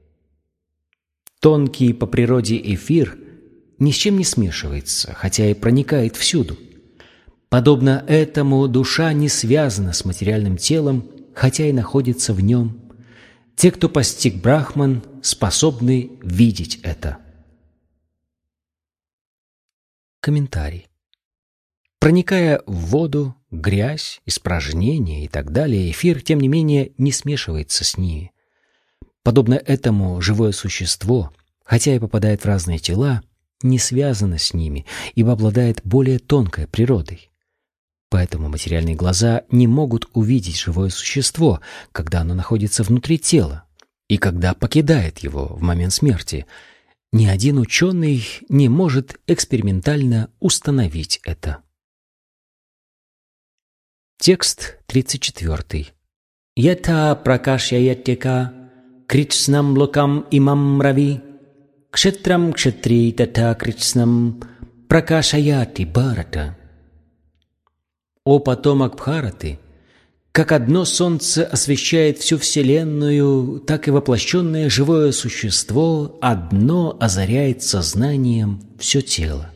Тонкий по природе эфир ни с чем не смешивается, хотя и проникает всюду. Подобно этому душа не связана с материальным телом, хотя и находится в нем. Те, кто постиг Брахман, способны видеть это. Комментарий. Проникая в воду, грязь, испражнения и так далее, эфир, тем не менее, не смешивается с ними. Подобно этому живое существо, хотя и попадает в разные тела, не связано с ними, ибо обладает более тонкой природой. Поэтому материальные глаза не могут увидеть живое существо, когда оно находится внутри тела, и когда покидает его в момент смерти. Ни один ученый не может экспериментально установить это. Текст 34. Ята пракашьяятека критснам локам имам рави кшетрам кшетри тата критснам пракашаяти Бхарата. О потомок Бхараты, как одно солнце освещает всю Вселенную, так и воплощенное живое существо одно озаряет сознанием все тело.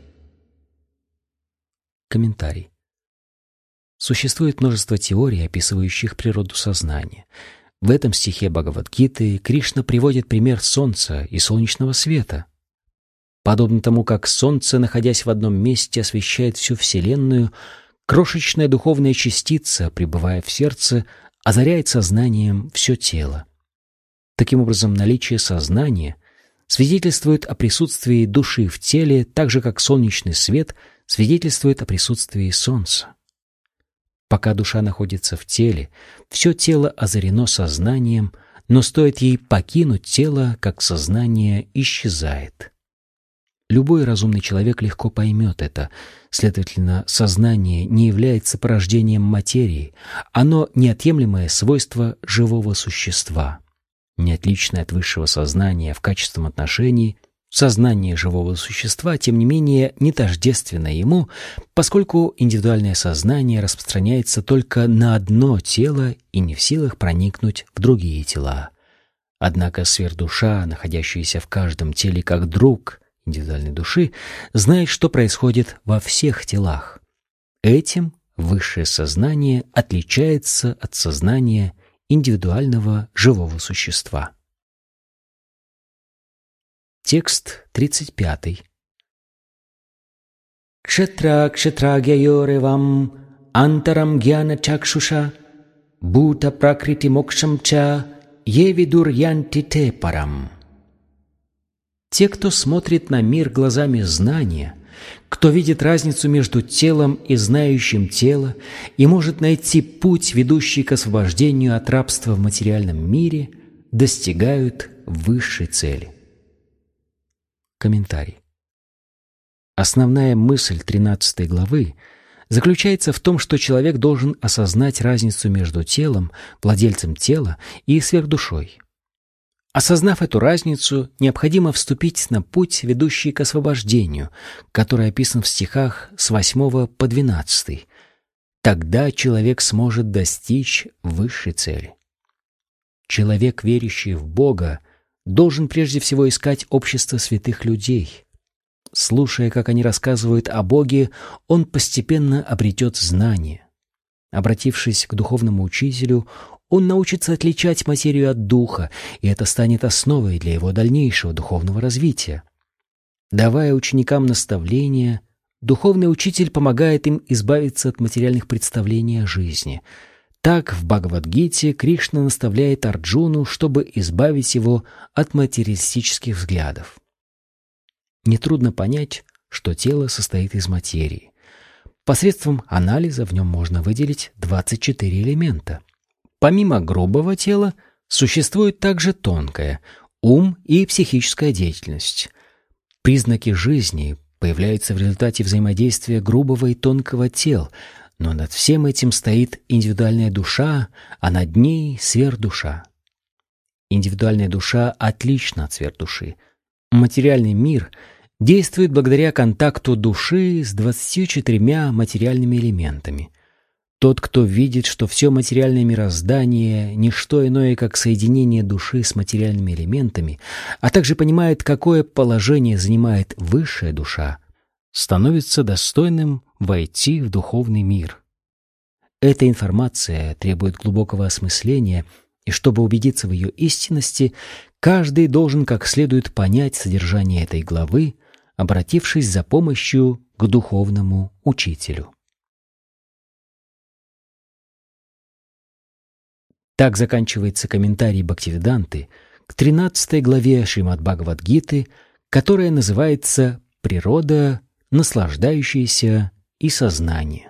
Комментарий. Существует множество теорий, описывающих природу сознания. В этом стихе Бхагавад-гиты Кришна приводит пример солнца и солнечного света. Подобно тому, как солнце, находясь в одном месте, освещает всю Вселенную, крошечная духовная частица, пребывая в сердце, озаряет сознанием все тело. Таким образом, наличие сознания свидетельствует о присутствии души в теле, так же, как солнечный свет свидетельствует о присутствии солнца. Пока душа находится в теле, все тело озарено сознанием, но стоит ей покинуть тело, как сознание исчезает. Любой разумный человек легко поймет это. Следовательно, сознание не является порождением материи. Оно — неотъемлемое свойство живого существа. Не отличное от высшего сознания в качественном отношении, сознание живого существа, тем не менее, не тождественно ему, поскольку индивидуальное сознание распространяется только на одно тело и не в силах проникнуть в другие тела. Однако сверхдуша, находящаяся в каждом теле как друг индивидуальной души, знает, что происходит во всех телах. Этим Высшее сознание отличается от сознания индивидуального живого существа. Текст 35. Кшетра кшетрагьяйоревам антарам гьяна чакшуша бхута пракрити мокшам ча е видур янти те парам. Те, кто смотрит на мир глазами знания, кто видит разницу между телом и знающим тело и может найти путь, ведущий к освобождению от рабства в материальном мире, достигают высшей цели. Комментарий. Основная мысль 13 главы заключается в том, что человек должен осознать разницу между телом, владельцем тела и сверхдушой. Осознав эту разницу, необходимо вступить на путь, ведущий к освобождению, который описан в стихах с 8 по 12. Тогда человек сможет достичь высшей цели. Человек, верящий в Бога, должен прежде всего искать общество святых людей. Слушая, как они рассказывают о Боге, он постепенно обретет знание. Обратившись к духовному учителю, он научится отличать материю от духа, и это станет основой для его дальнейшего духовного развития. Давая ученикам наставления, духовный учитель помогает им избавиться от материальных представлений о жизни. Так в Бхагавад-гите Кришна наставляет Арджуну, чтобы избавить его от материалистических взглядов. Нетрудно понять, что тело состоит из материи. Посредством анализа в нем можно выделить 24 элемента. Помимо грубого тела, существует также тонкое – ум и психическая деятельность. Признаки жизни появляются в результате взаимодействия грубого и тонкого тел, но над всем этим стоит индивидуальная душа, а над ней – сверхдуша. Индивидуальная душа отлична от сверхдуши. Материальный мир действует благодаря контакту души с 24 материальными элементами. Тот, кто видит, что все материальное мироздание – не что иное, как соединение души с материальными элементами, а также понимает, какое положение занимает высшая душа, становится достойным войти в духовный мир. Эта информация требует глубокого осмысления, и чтобы убедиться в ее истинности, каждый должен как следует понять содержание этой главы, обратившись за помощью к духовному учителю. Так заканчивается комментарий Бхактивиданты к 13 главе Шримад-Бхагавад-гиты, которая называется «Природа, наслаждающаяся и сознание».